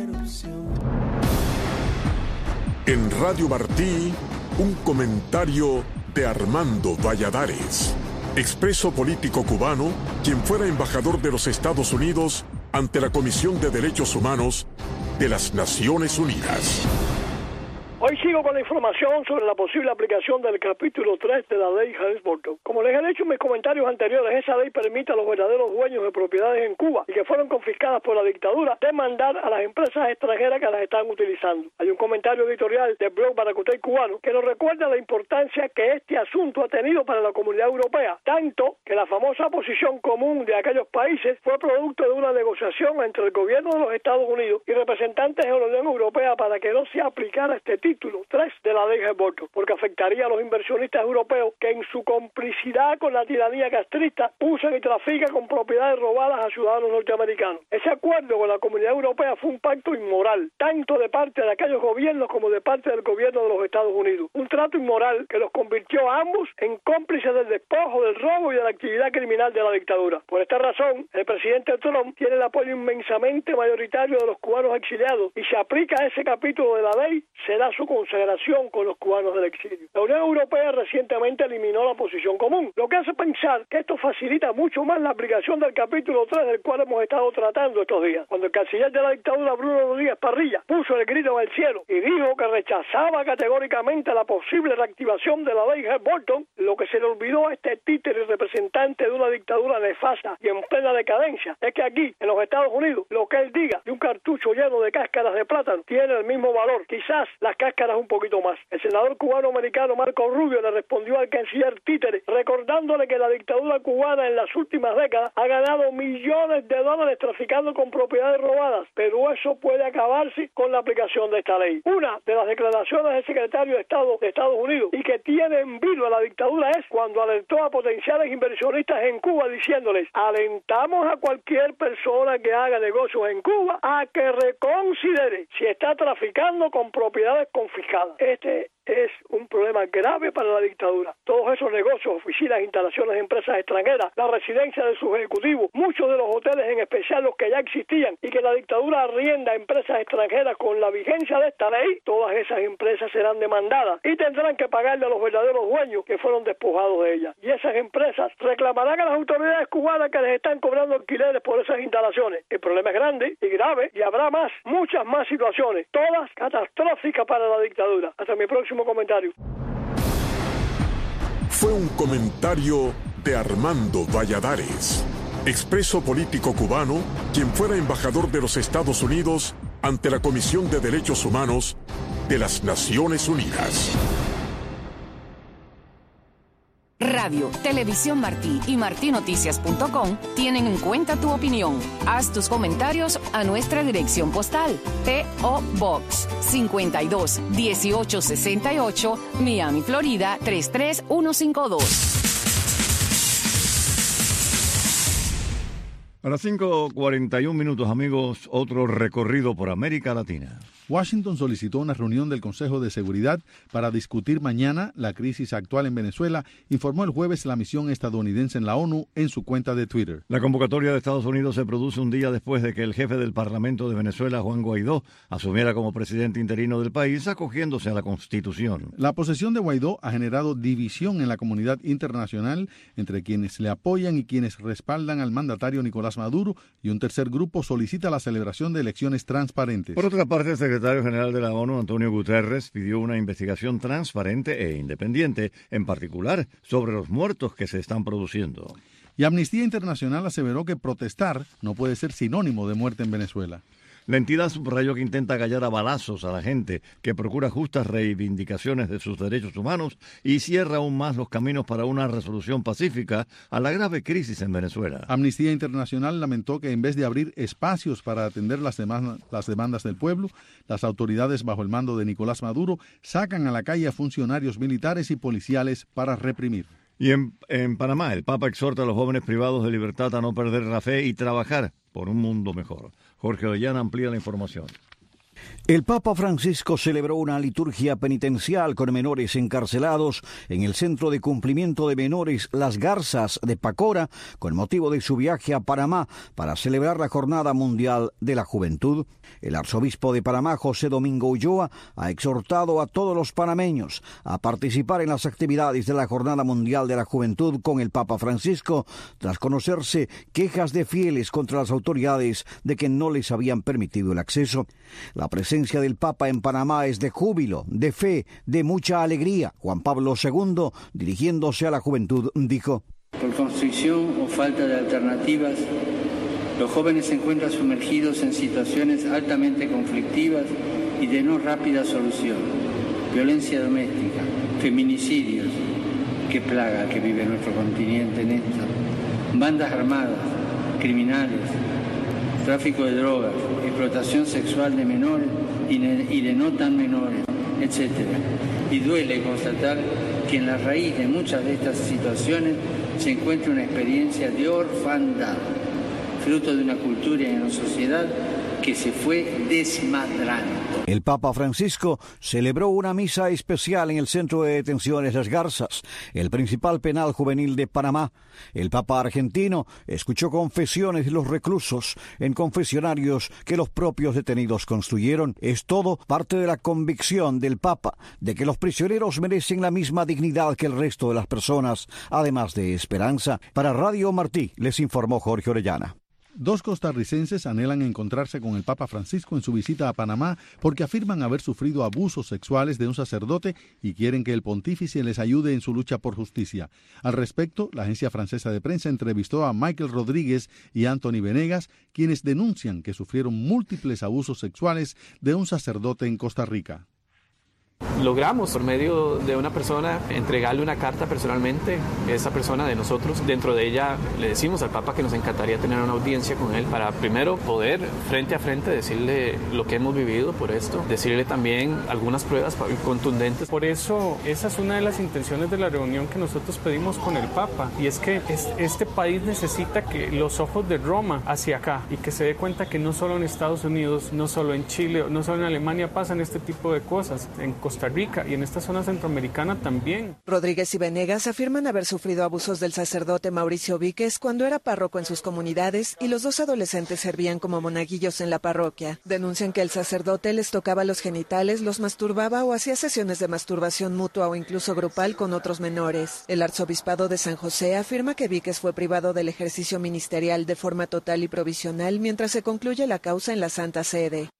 En Radio Martí, un comentario de Armando Valladares, expreso político cubano, quien fuera embajador de los Estados Unidos ante la Comisión de Derechos Humanos de las Naciones Unidas.
Hoy sigo con la información sobre la posible aplicación del capítulo 3 de la ley Helms-Burton. Como les he dicho en mis comentarios anteriores, esa ley permite a los verdaderos dueños de propiedades en Cuba y que fueron confiscadas por la dictadura demandar a las empresas extranjeras que las están utilizando. Hay un comentario editorial del blog Baracutey Cubano que nos recuerda la importancia que este asunto ha tenido para la comunidad europea, tanto que la famosa posición común de aquellos países fue producto de una negociación entre el gobierno de los Estados Unidos y representantes de la Unión Europea para que no se aplicara este tipo
capítulo 3 de la ley Helms-Burton, porque afectaría a los inversionistas europeos que en su complicidad con la tiranía castrista usan y trafican con propiedades robadas a ciudadanos norteamericanos. Ese acuerdo con la Comunidad Europea fue un pacto inmoral, tanto de parte de aquellos gobiernos como de parte del gobierno de los Estados Unidos. Un trato inmoral que los convirtió a ambos en cómplices del despojo, del robo y de la actividad criminal de la dictadura. Por esta razón, el presidente Trump tiene el apoyo inmensamente mayoritario de los cubanos exiliados y si aplica ese capítulo de la ley, será su consagración con los cubanos del exilio. La Unión Europea recientemente eliminó la posición común, lo que hace pensar que esto facilita mucho más la aplicación del capítulo 3 del cual hemos estado tratando estos días. Cuando el canciller de la dictadura, Bruno Rodríguez Parrilla, puso el grito en el cielo y dijo que rechazaba categóricamente la posible reactivación de la ley Helms-Burton, lo que se le olvidó a este títere representante de una dictadura nefasta y en plena decadencia es que aquí, en los Estados Unidos, lo que él diga de un cartucho lleno de cáscaras de plátano tiene el mismo valor, quizás las cáscaras un poquito más. El senador cubano-americano Marco Rubio le respondió al canciller títere recordándole que la dictadura cubana en las últimas décadas ha ganado millones de dólares traficando con propiedades robadas, pero eso puede acabarse con la aplicación de esta ley. Una de las declaraciones del secretario de Estado de Estados Unidos y que tiene en vilo a la dictadura es cuando alertó a potenciales inversionistas en Cuba diciéndoles: alentamos a cualquier persona que haga negocios en Cuba a que reconsidere si está traficando con propiedades confiscadas. Este es un problema grave para la dictadura. Todos esos negocios, oficinas, instalaciones de empresas extranjeras, la residencia de sus ejecutivos, muchos de los hoteles, en especial los que ya existían y que la dictadura arrienda a empresas extranjeras con la vigencia de esta ley, todas esas empresas serán demandadas y tendrán que pagarle a los verdaderos dueños que fueron despojados de ellas. Y esas empresas reclamarán a las autoridades cubanas que les están cobrando alquileres por esas instalaciones. El problema es grande y grave y habrá más, muchas más situaciones, todas catastróficas para la dictadura. Hasta mi próximo comentario.
Fue un comentario de Armando Valladares, expreso político cubano, quien fuera embajador de los Estados Unidos ante la Comisión de Derechos Humanos de las Naciones Unidas.
Radio, Televisión Martí y martinoticias.com tienen en cuenta tu opinión. Haz tus comentarios a nuestra dirección postal. P.O. Box 52 1868, Miami, Florida 33152.
A las 5:41 minutos, amigos, otro recorrido por América Latina.
Washington solicitó una reunión del Consejo de Seguridad para discutir mañana la crisis actual en Venezuela, informó el jueves la misión estadounidense en la ONU en su cuenta de Twitter.
La convocatoria de Estados Unidos se produce un día después de que el jefe del Parlamento de Venezuela, Juan Guaidó, asumiera como presidente interino del país, acogiéndose a la Constitución.
La posesión de Guaidó ha generado división en la comunidad internacional entre quienes le apoyan y quienes respaldan al mandatario Nicolás Maduro, y un tercer grupo solicita la celebración de elecciones transparentes.
Por otra parte, el secretario general de la ONU, Antonio Guterres, pidió una investigación transparente e independiente, en particular sobre los muertos que se están produciendo.
Y Amnistía Internacional aseveró que protestar no puede ser sinónimo de muerte en Venezuela.
La entidad subrayó que intenta callar a balazos a la gente que procura justas reivindicaciones de sus derechos humanos y cierra aún más los caminos para una resolución pacífica a la grave crisis en Venezuela.
Amnistía Internacional lamentó que en vez de abrir espacios para atender las demandas del pueblo, las autoridades bajo el mando de Nicolás Maduro sacan a la calle a funcionarios militares y policiales para reprimir.
Y en Panamá, el Papa exhorta a los jóvenes privados de libertad a no perder la fe y trabajar por un mundo mejor. Jorge Orellana amplía la información.
El Papa Francisco celebró una liturgia penitencial con menores encarcelados en el Centro de Cumplimiento de Menores Las Garzas de Pacora, con motivo de su viaje a Panamá para celebrar la Jornada Mundial de la Juventud. El arzobispo de Panamá, José Domingo Ulloa, ha exhortado a todos los panameños a participar en las actividades de la Jornada Mundial de la Juventud con el Papa Francisco, tras conocerse quejas de fieles contra las autoridades de que no les habían permitido el acceso. La presencia del Papa en Panamá es de júbilo, de fe, de mucha alegría. Juan Pablo II, dirigiéndose a la juventud, dijo:
por constricción o falta de alternativas, los jóvenes se encuentran sumergidos en situaciones altamente conflictivas y de no rápida solución. Violencia doméstica, feminicidios, qué plaga que vive nuestro continente en esto. Bandas armadas, criminales, tráfico de drogas, explotación sexual de menores y de no tan menores, etc. Y duele constatar que en la raíz de muchas de estas situaciones se encuentra una experiencia de orfandad, fruto de una cultura y una sociedad que se fue desmadrando.
El Papa Francisco celebró una misa especial en el Centro de Detenciones Las Garzas, el principal penal juvenil de Panamá. El Papa argentino escuchó confesiones de los reclusos en confesionarios que los propios detenidos construyeron. Es todo parte de la convicción del Papa de que los prisioneros merecen la misma dignidad que el resto de las personas, además de esperanza. Para Radio Martí, les informó Jorge Orellana.
2 costarricenses anhelan encontrarse con el Papa Francisco en su visita a Panamá porque afirman haber sufrido abusos sexuales de un sacerdote y quieren que el pontífice les ayude en su lucha por justicia. Al respecto, la agencia francesa de prensa entrevistó a Michael Rodríguez y Anthony Venegas, quienes denuncian que sufrieron múltiples abusos sexuales de un sacerdote en Costa Rica.
Logramos, por medio de una persona, entregarle una carta personalmente, esa persona de nosotros. Dentro de ella le decimos al Papa que nos encantaría tener una audiencia con él para primero poder frente a frente decirle lo que hemos vivido por esto, decirle también algunas pruebas contundentes.
Por eso esa es una de las intenciones de la reunión que nosotros pedimos con el Papa, y es que este país necesita que los ojos de Roma hacia acá y que se dé cuenta que no solo en Estados Unidos, no solo en Chile, no solo en Alemania pasan este tipo de cosas, en Costa Rica y en esta zona centroamericana también.
Rodríguez y Venegas afirman haber sufrido abusos del sacerdote Mauricio Víquez cuando era párroco en sus comunidades y los 2 adolescentes servían como monaguillos en la parroquia. Denuncian que el sacerdote les tocaba los genitales, los masturbaba o hacía sesiones de masturbación mutua o incluso grupal con otros menores. El arzobispado de San José afirma que Víquez fue privado del ejercicio ministerial de forma total y provisional mientras se concluye la causa en la Santa Sede.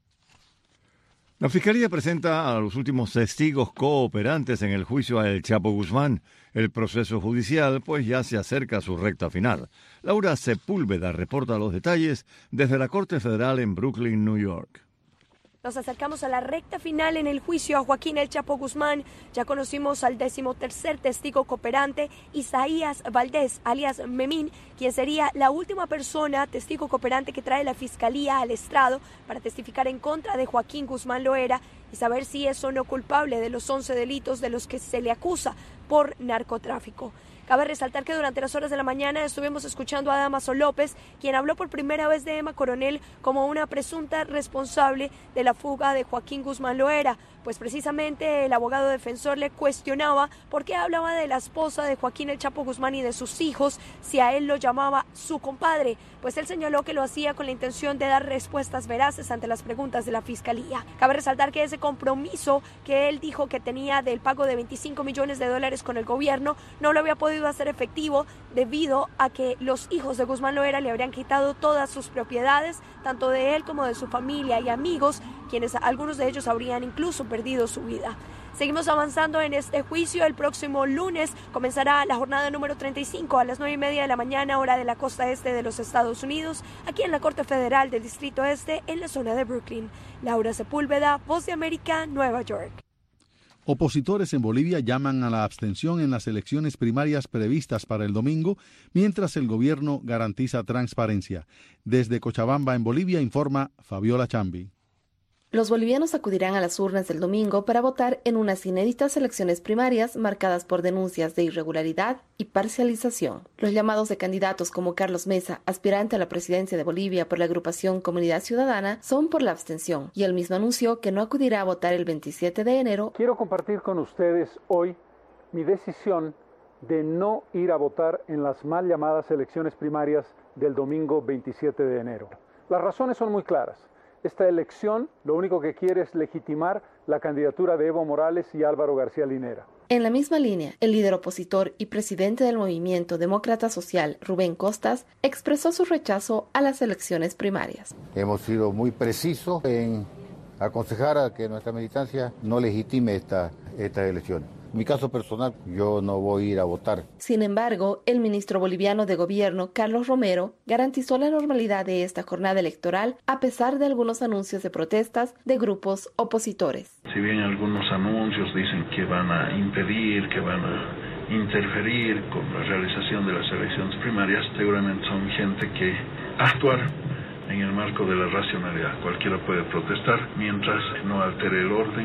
La Fiscalía presenta a los últimos testigos cooperantes en el juicio a El Chapo Guzmán. El proceso judicial, pues, ya se acerca a su recta final. Laura Sepúlveda reporta los detalles desde la Corte Federal en Brooklyn, New York.
Nos acercamos a la recta final en el juicio a Joaquín El Chapo Guzmán. Ya conocimos al 13º testigo cooperante, Isaías Valdés, alias Memín, quien sería la última persona, testigo cooperante, que trae la Fiscalía al estrado para testificar en contra de Joaquín Guzmán Loera y saber si es o no culpable de los 11 delitos de los que se le acusa por narcotráfico. Cabe resaltar que durante las horas de la mañana estuvimos escuchando a Damaso López, quien habló por primera vez de Emma Coronel como una presunta responsable de la fuga de Joaquín Guzmán Loera, pues precisamente el abogado defensor le cuestionaba por qué hablaba de la esposa de Joaquín El Chapo Guzmán y de sus hijos si a él lo llamaba su compadre, pues él señaló que lo hacía con la intención de dar respuestas veraces ante las preguntas de la Fiscalía. Cabe resaltar que ese compromiso que él dijo que tenía del pago de $25 millones con el gobierno no lo había podido hacer efectivo debido a que los hijos de Guzmán Loera le habrían quitado todas sus propiedades, tanto de él como de su familia y amigos, quienes algunos de ellos habrían incluso perdido su vida. Seguimos avanzando en este juicio. El próximo lunes comenzará la jornada número 35 a las 9:30 de la mañana, hora de la costa este de los Estados Unidos, aquí en la Corte Federal del Distrito Este, en la zona de Brooklyn. Laura Sepúlveda, Voz de América, Nueva York.
Opositores en Bolivia llaman a la abstención en las elecciones primarias previstas para el domingo, mientras el gobierno garantiza transparencia. Desde Cochabamba, en Bolivia, informa Fabiola Chambi.
Los bolivianos acudirán a las urnas del domingo para votar en unas inéditas elecciones primarias marcadas por denuncias de irregularidad y parcialización. Los llamados de candidatos como Carlos Mesa, aspirante a la presidencia de Bolivia por la agrupación Comunidad Ciudadana, son por la abstención, y él mismo anunció que no acudirá a votar el 27 de enero.
Quiero compartir con ustedes hoy mi decisión de no ir a votar en las mal llamadas elecciones primarias del domingo 27 de enero. Las razones son muy claras. Esta elección lo único que quiere es legitimar la candidatura de Evo Morales y Álvaro García Linera.
En la misma línea, el líder opositor y presidente del Movimiento Demócrata Social, Rubén Costas, expresó su rechazo a las elecciones primarias.
Hemos sido muy precisos en aconsejar a que nuestra militancia no legitime estas elecciones. En mi caso personal, yo no voy a ir a votar.
Sin embargo, el ministro boliviano de Gobierno, Carlos Romero, garantizó la normalidad de esta jornada electoral a pesar de algunos anuncios de protestas de grupos opositores.
Si bien algunos anuncios dicen que van a impedir, que van a interferir con la realización de las elecciones primarias, seguramente son gente que actuar en el marco de la racionalidad. Cualquiera puede protestar mientras no altere el orden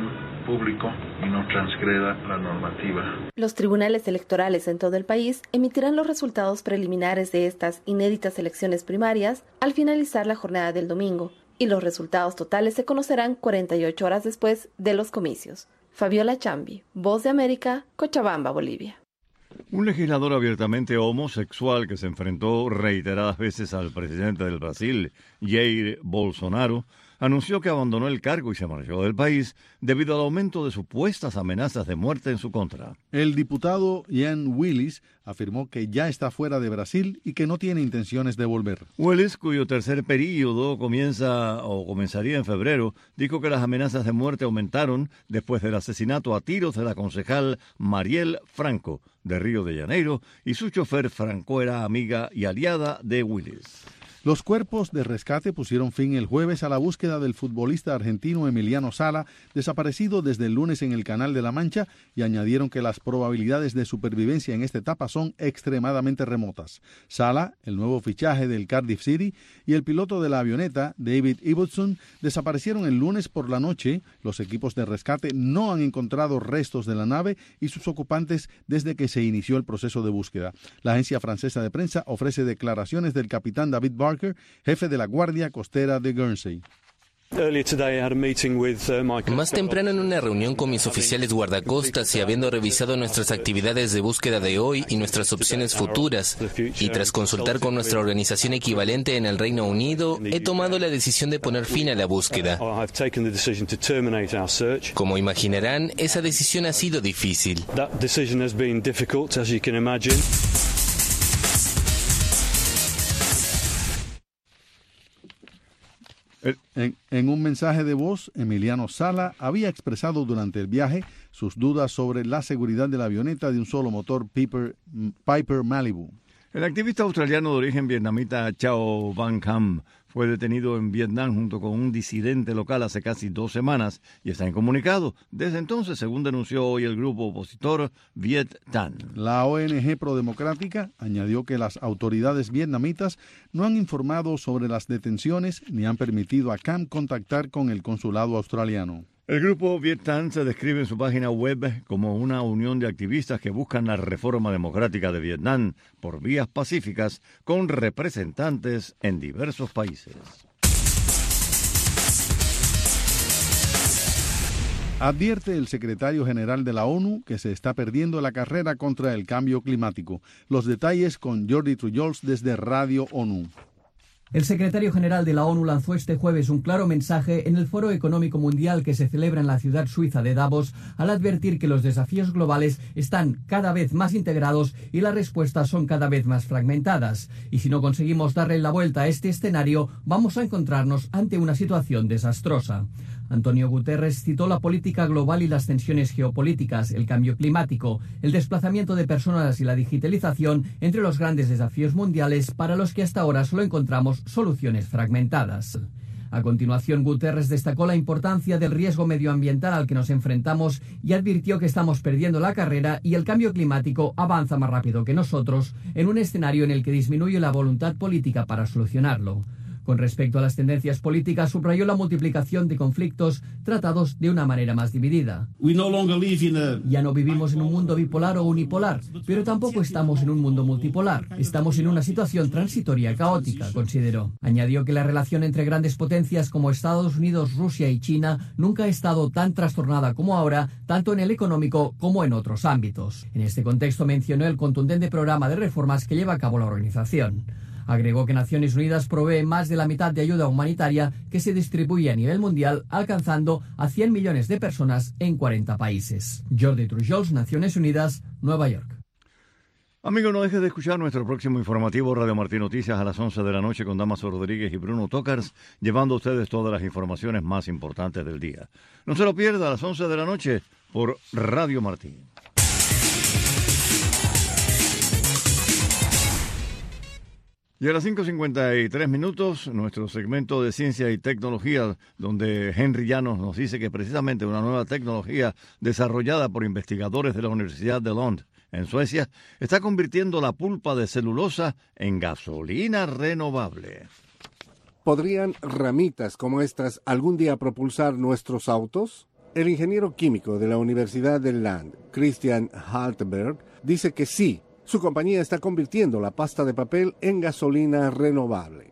público y no transgreda la normativa.
Los tribunales electorales en todo el país emitirán los resultados preliminares de estas inéditas elecciones primarias al finalizar la jornada del domingo, y los resultados totales se conocerán 48 horas después de los comicios. Fabiola Chambi, Voz de América, Cochabamba, Bolivia.
Un legislador abiertamente homosexual que se enfrentó reiteradas veces al presidente del Brasil, Jair Bolsonaro, anunció que abandonó el cargo y se marchó del país debido al aumento de supuestas amenazas de muerte en su contra.
El diputado Ian Willis afirmó que ya está fuera de Brasil y que no tiene intenciones de volver.
Willis, cuyo tercer período comenzaría en febrero, dijo que las amenazas de muerte aumentaron después del asesinato a tiros de la concejal Marielle Franco de Río de Janeiro, y su chofer Franco era amiga y aliada de Willis.
Los cuerpos de rescate pusieron fin el jueves a la búsqueda del futbolista argentino Emiliano Sala, desaparecido desde el lunes en el Canal de la Mancha, y añadieron que las probabilidades de supervivencia en esta etapa son extremadamente remotas. Sala, el nuevo fichaje del Cardiff City, y el piloto de la avioneta, David Ibbotson, desaparecieron el lunes por la noche. Los equipos de rescate no han encontrado restos de la nave y sus ocupantes desde que se inició el proceso de búsqueda. La agencia francesa de prensa ofrece declaraciones del capitán David Barker, jefe de la Guardia Costera de Guernsey.
Más temprano, en una reunión con mis oficiales guardacostas y habiendo revisado nuestras actividades de búsqueda de hoy y nuestras opciones futuras, y tras consultar con nuestra organización equivalente en el Reino Unido, he tomado la decisión de poner fin a la búsqueda. Como imaginarán, esa decisión ha sido difícil.
En un mensaje de voz, Emiliano Sala había expresado durante el viaje sus dudas sobre la seguridad de la avioneta de un solo motor Piper Malibu.
El activista australiano de origen vietnamita Chao Van Kham fue detenido en Vietnam junto con un disidente local hace casi 2 semanas y está incomunicado desde entonces, según denunció hoy el grupo opositor Viet Thanh.
La ONG prodemocrática añadió que las autoridades vietnamitas no han informado sobre las detenciones ni han permitido a Kham contactar con el consulado australiano.
El grupo Viet Thanh se describe en su página web como una unión de activistas que buscan la reforma democrática de Vietnam por vías pacíficas con representantes en diversos países.
Advierte el secretario general de la ONU que se está perdiendo la carrera contra el cambio climático. Los detalles con Jordi Trujols desde Radio ONU.
El secretario general de la ONU lanzó este jueves un claro mensaje en el Foro Económico Mundial que se celebra en la ciudad suiza de Davos, al advertir que los desafíos globales están cada vez más integrados y las respuestas son cada vez más fragmentadas. Y si no conseguimos darle la vuelta a este escenario, vamos a encontrarnos ante una situación desastrosa. Antonio Guterres citó la política global y las tensiones geopolíticas, el cambio climático, el desplazamiento de personas y la digitalización entre los grandes desafíos mundiales para los que hasta ahora solo encontramos soluciones fragmentadas. A continuación, Guterres destacó la importancia del riesgo medioambiental al que nos enfrentamos y advirtió que estamos perdiendo la carrera y el cambio climático avanza más rápido que nosotros en un escenario en el que disminuye la voluntad política para solucionarlo. Con respecto a las tendencias políticas, subrayó la multiplicación de conflictos tratados de una manera más dividida. Ya no vivimos en un mundo bipolar o unipolar, pero tampoco estamos en un mundo multipolar. Estamos en una situación transitoria caótica, consideró. Añadió que la relación entre grandes potencias como Estados Unidos, Rusia y China nunca ha estado tan trastornada como ahora, tanto en el económico como en otros ámbitos. En este contexto mencionó el contundente programa de reformas que lleva a cabo la organización. Agregó que Naciones Unidas provee más de la mitad de ayuda humanitaria que se distribuye a nivel mundial, alcanzando a 100 millones de personas en 40 países. Jordi Trujols, Naciones Unidas, Nueva York.
Amigo, no dejes de escuchar nuestro próximo informativo Radio Martí Noticias a las 11 de la noche con Damaso Rodríguez y Bruno Tocars, llevando a ustedes todas las informaciones más importantes del día. No se lo pierda a las 11 de la noche por Radio Martí. Y a las 5:53, nuestro segmento de ciencia y tecnología, donde Henry Llanos nos dice que precisamente una nueva tecnología desarrollada por investigadores de la Universidad de Lund, en Suecia, está convirtiendo la pulpa de celulosa en gasolina renovable.
¿Podrían ramitas como estas algún día propulsar nuestros autos? El ingeniero químico de la Universidad del Land, Christian Haltenberg, dice que sí, su compañía está convirtiendo la pasta de papel en gasolina renovable.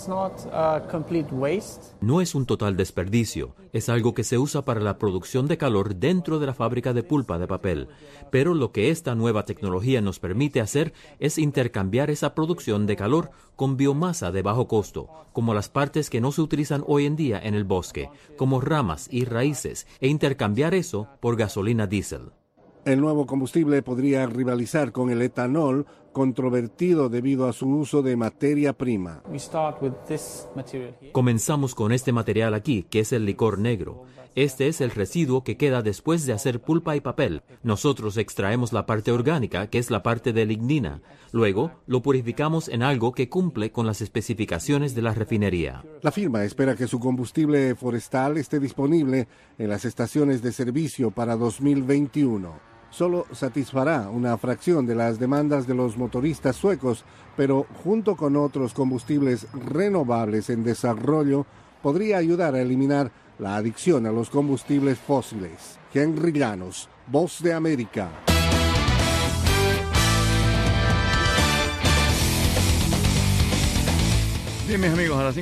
No es un total desperdicio, es algo que se usa para la producción de calor dentro de la fábrica de pulpa de papel. Pero lo que esta nueva tecnología nos permite hacer es intercambiar esa producción de calor con biomasa de bajo costo, como las partes que no se utilizan hoy en día en el bosque, como ramas y raíces, e intercambiar eso por gasolina diésel.
El nuevo combustible podría rivalizar con el etanol, controvertido debido a su uso de materia prima.
Comenzamos con este material aquí, que es el licor negro. Este es el residuo que queda después de hacer pulpa y papel. Nosotros extraemos la parte orgánica, que es la parte de lignina. Luego, lo purificamos en algo que cumple con las especificaciones de la refinería.
La firma espera que su combustible forestal esté disponible en las estaciones de servicio para 2021. Solo satisfará una fracción de las demandas de los motoristas suecos, pero junto con otros combustibles renovables en desarrollo, podría ayudar a eliminar la adicción a los combustibles fósiles. Henry Llanos, Voz de América.
Bien, mis amigos, a las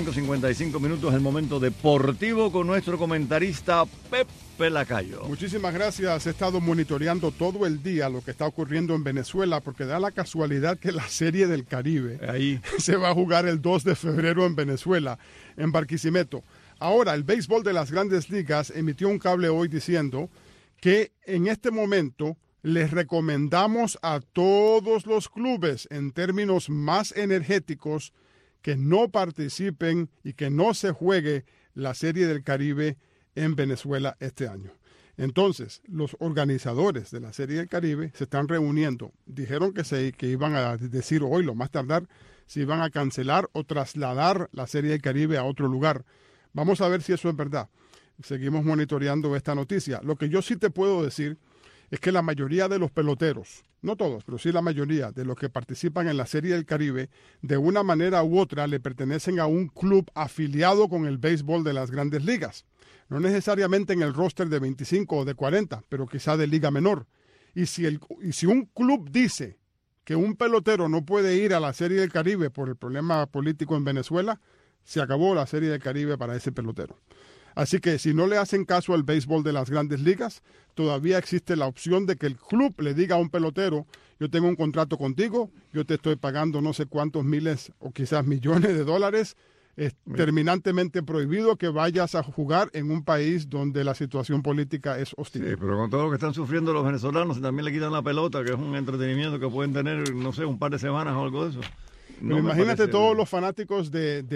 5:55 el momento deportivo con nuestro comentarista Pepe Lacayo.
Muchísimas gracias. He estado monitoreando todo el día lo que está ocurriendo en Venezuela, porque da la casualidad que la Serie del Caribe se va a jugar el 2 de febrero en Venezuela, en Barquisimeto. Ahora, el béisbol de las Grandes Ligas emitió un cable hoy diciendo que en este momento les recomendamos a todos los clubes, en términos más energéticos, que no participen y que no se juegue la Serie del Caribe en Venezuela este año. Entonces, los organizadores de la Serie del Caribe se están reuniendo. Dijeron que iban a decir hoy, lo más tardar, si iban a cancelar o trasladar la Serie del Caribe a otro lugar. Vamos a ver si eso es verdad. Seguimos monitoreando esta noticia. Lo que yo sí te puedo decir es que la mayoría de los peloteros, no todos, pero sí la mayoría de los que participan en la Serie del Caribe, de una manera u otra le pertenecen a un club afiliado con el béisbol de las Grandes Ligas. No necesariamente en el roster de 25 o de 40, pero quizá de liga menor. Y si un club dice que un pelotero no puede ir a la Serie del Caribe por el problema político en Venezuela, se acabó la Serie del Caribe para ese pelotero. Así que si no le hacen caso al béisbol de las Grandes Ligas, todavía existe la opción de que el club le diga a un pelotero: yo tengo un contrato contigo, yo te estoy pagando no sé cuántos miles o quizás millones de dólares, es terminantemente prohibido que vayas a jugar en un país donde la situación política es hostil.
Sí, pero con todo lo que están sufriendo los venezolanos, también le quitan la pelota, que es un entretenimiento que pueden tener, no sé, un par de semanas o algo de eso.
No, imagínate todos los fanáticos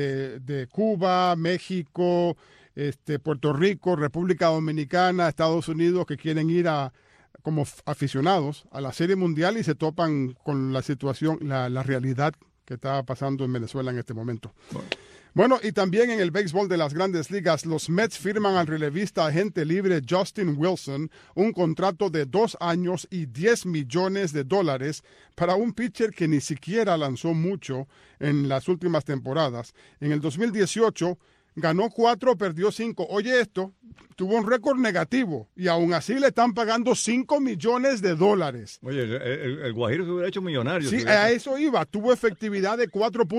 de Cuba, México, Puerto Rico, República Dominicana, Estados Unidos, que quieren ir como aficionados a la Serie Mundial y se topan con la situación, la realidad que está pasando en Venezuela en este momento. Bueno, y también en el béisbol de las Grandes Ligas, los Mets firman al relevista agente libre Justin Wilson un contrato de 2 años y $10 millones para un pitcher que ni siquiera lanzó mucho en las últimas temporadas. En el 2018 ganó 4, perdió 5. Oye esto, tuvo un récord negativo y aún así le están pagando $5 millones.
Oye, el Guajiro se hubiera hecho millonario.
Sí, a eso iba. Tuvo efectividad de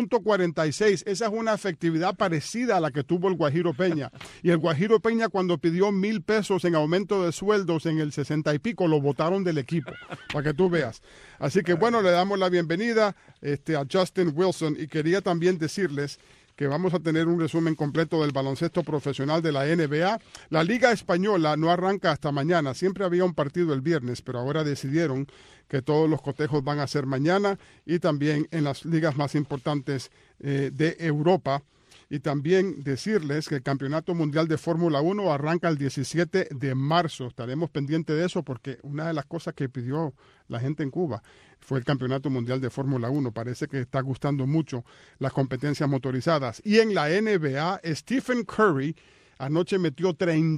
4.46. Esa es una efectividad parecida a la que tuvo el Guajiro Peña. Y el Guajiro Peña, cuando pidió $1,000 en aumento de sueldos en el 60 y pico, lo botaron del equipo, para que tú veas. Así que bueno, le damos la bienvenida a Justin Wilson, y quería también decirles que vamos a tener un resumen completo del baloncesto profesional de la NBA. La Liga Española no arranca hasta mañana. Siempre había un partido el viernes, pero ahora decidieron que todos los cotejos van a ser mañana, y también en las ligas más importantes de Europa. Y también decirles que el Campeonato Mundial de Fórmula 1 arranca el 17 de marzo. Estaremos pendientes de eso, porque una de las cosas que pidió la gente en Cuba fue el Campeonato Mundial de Fórmula 1. Parece que está gustando mucho las competencias motorizadas. Y en la NBA, Stephen Curry anoche metió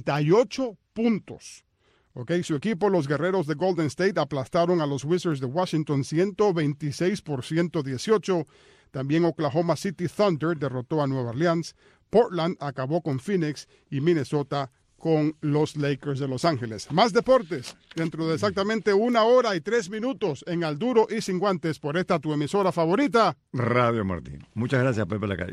38 puntos. Su equipo, los Guerreros de Golden State, aplastaron a los Wizards de Washington 126-118. También Oklahoma City Thunder derrotó a Nueva Orleans. Portland acabó con Phoenix y Minnesota con los Lakers de Los Ángeles. Más deportes dentro de exactamente 1 hora y 3 minutos en Al Duro y Sin Guantes por esta tu emisora favorita,
Radio Martín. Muchas gracias, Pepe Lacalle.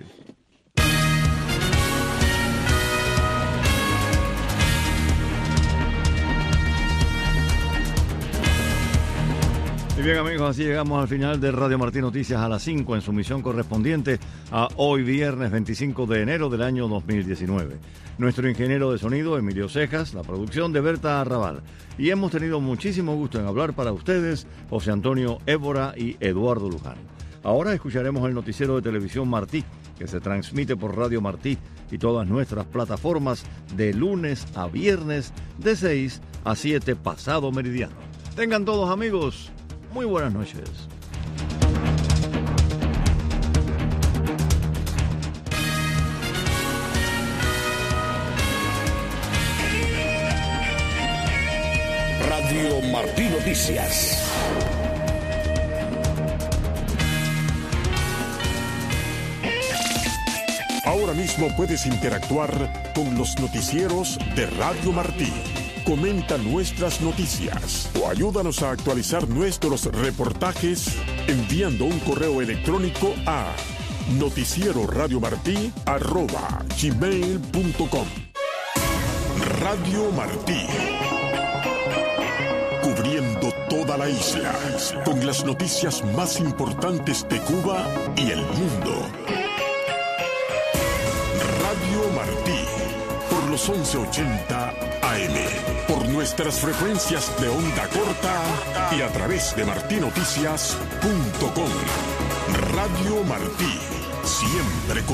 Y bien, amigos, así llegamos al final de Radio Martín Noticias a las 5 en su misión correspondiente a hoy viernes 25 de enero del año 2019. Nuestro ingeniero de sonido, Emilio Cejas, la producción de Berta Arrabal. Y hemos tenido muchísimo gusto en hablar para ustedes, José Antonio Évora y Eduardo Luján. Ahora escucharemos el noticiero de televisión Martí, que se transmite por Radio Martí y todas nuestras plataformas de lunes a viernes de 6 a 7 pasado meridiano. Tengan todos, amigos, muy buenas noches.
Radio Martí Noticias.
Ahora mismo puedes interactuar con los noticieros de Radio Martí. Comenta nuestras noticias o ayúdanos a actualizar nuestros reportajes enviando un correo electrónico a noticieroradiomartí@gmail.com. Radio Martí, cubriendo toda la isla con las noticias más importantes de Cuba y el mundo. Radio Martí, por los 1180 AM, por nuestras frecuencias de onda corta y a través de martinoticias.com. Radio Martí, siempre con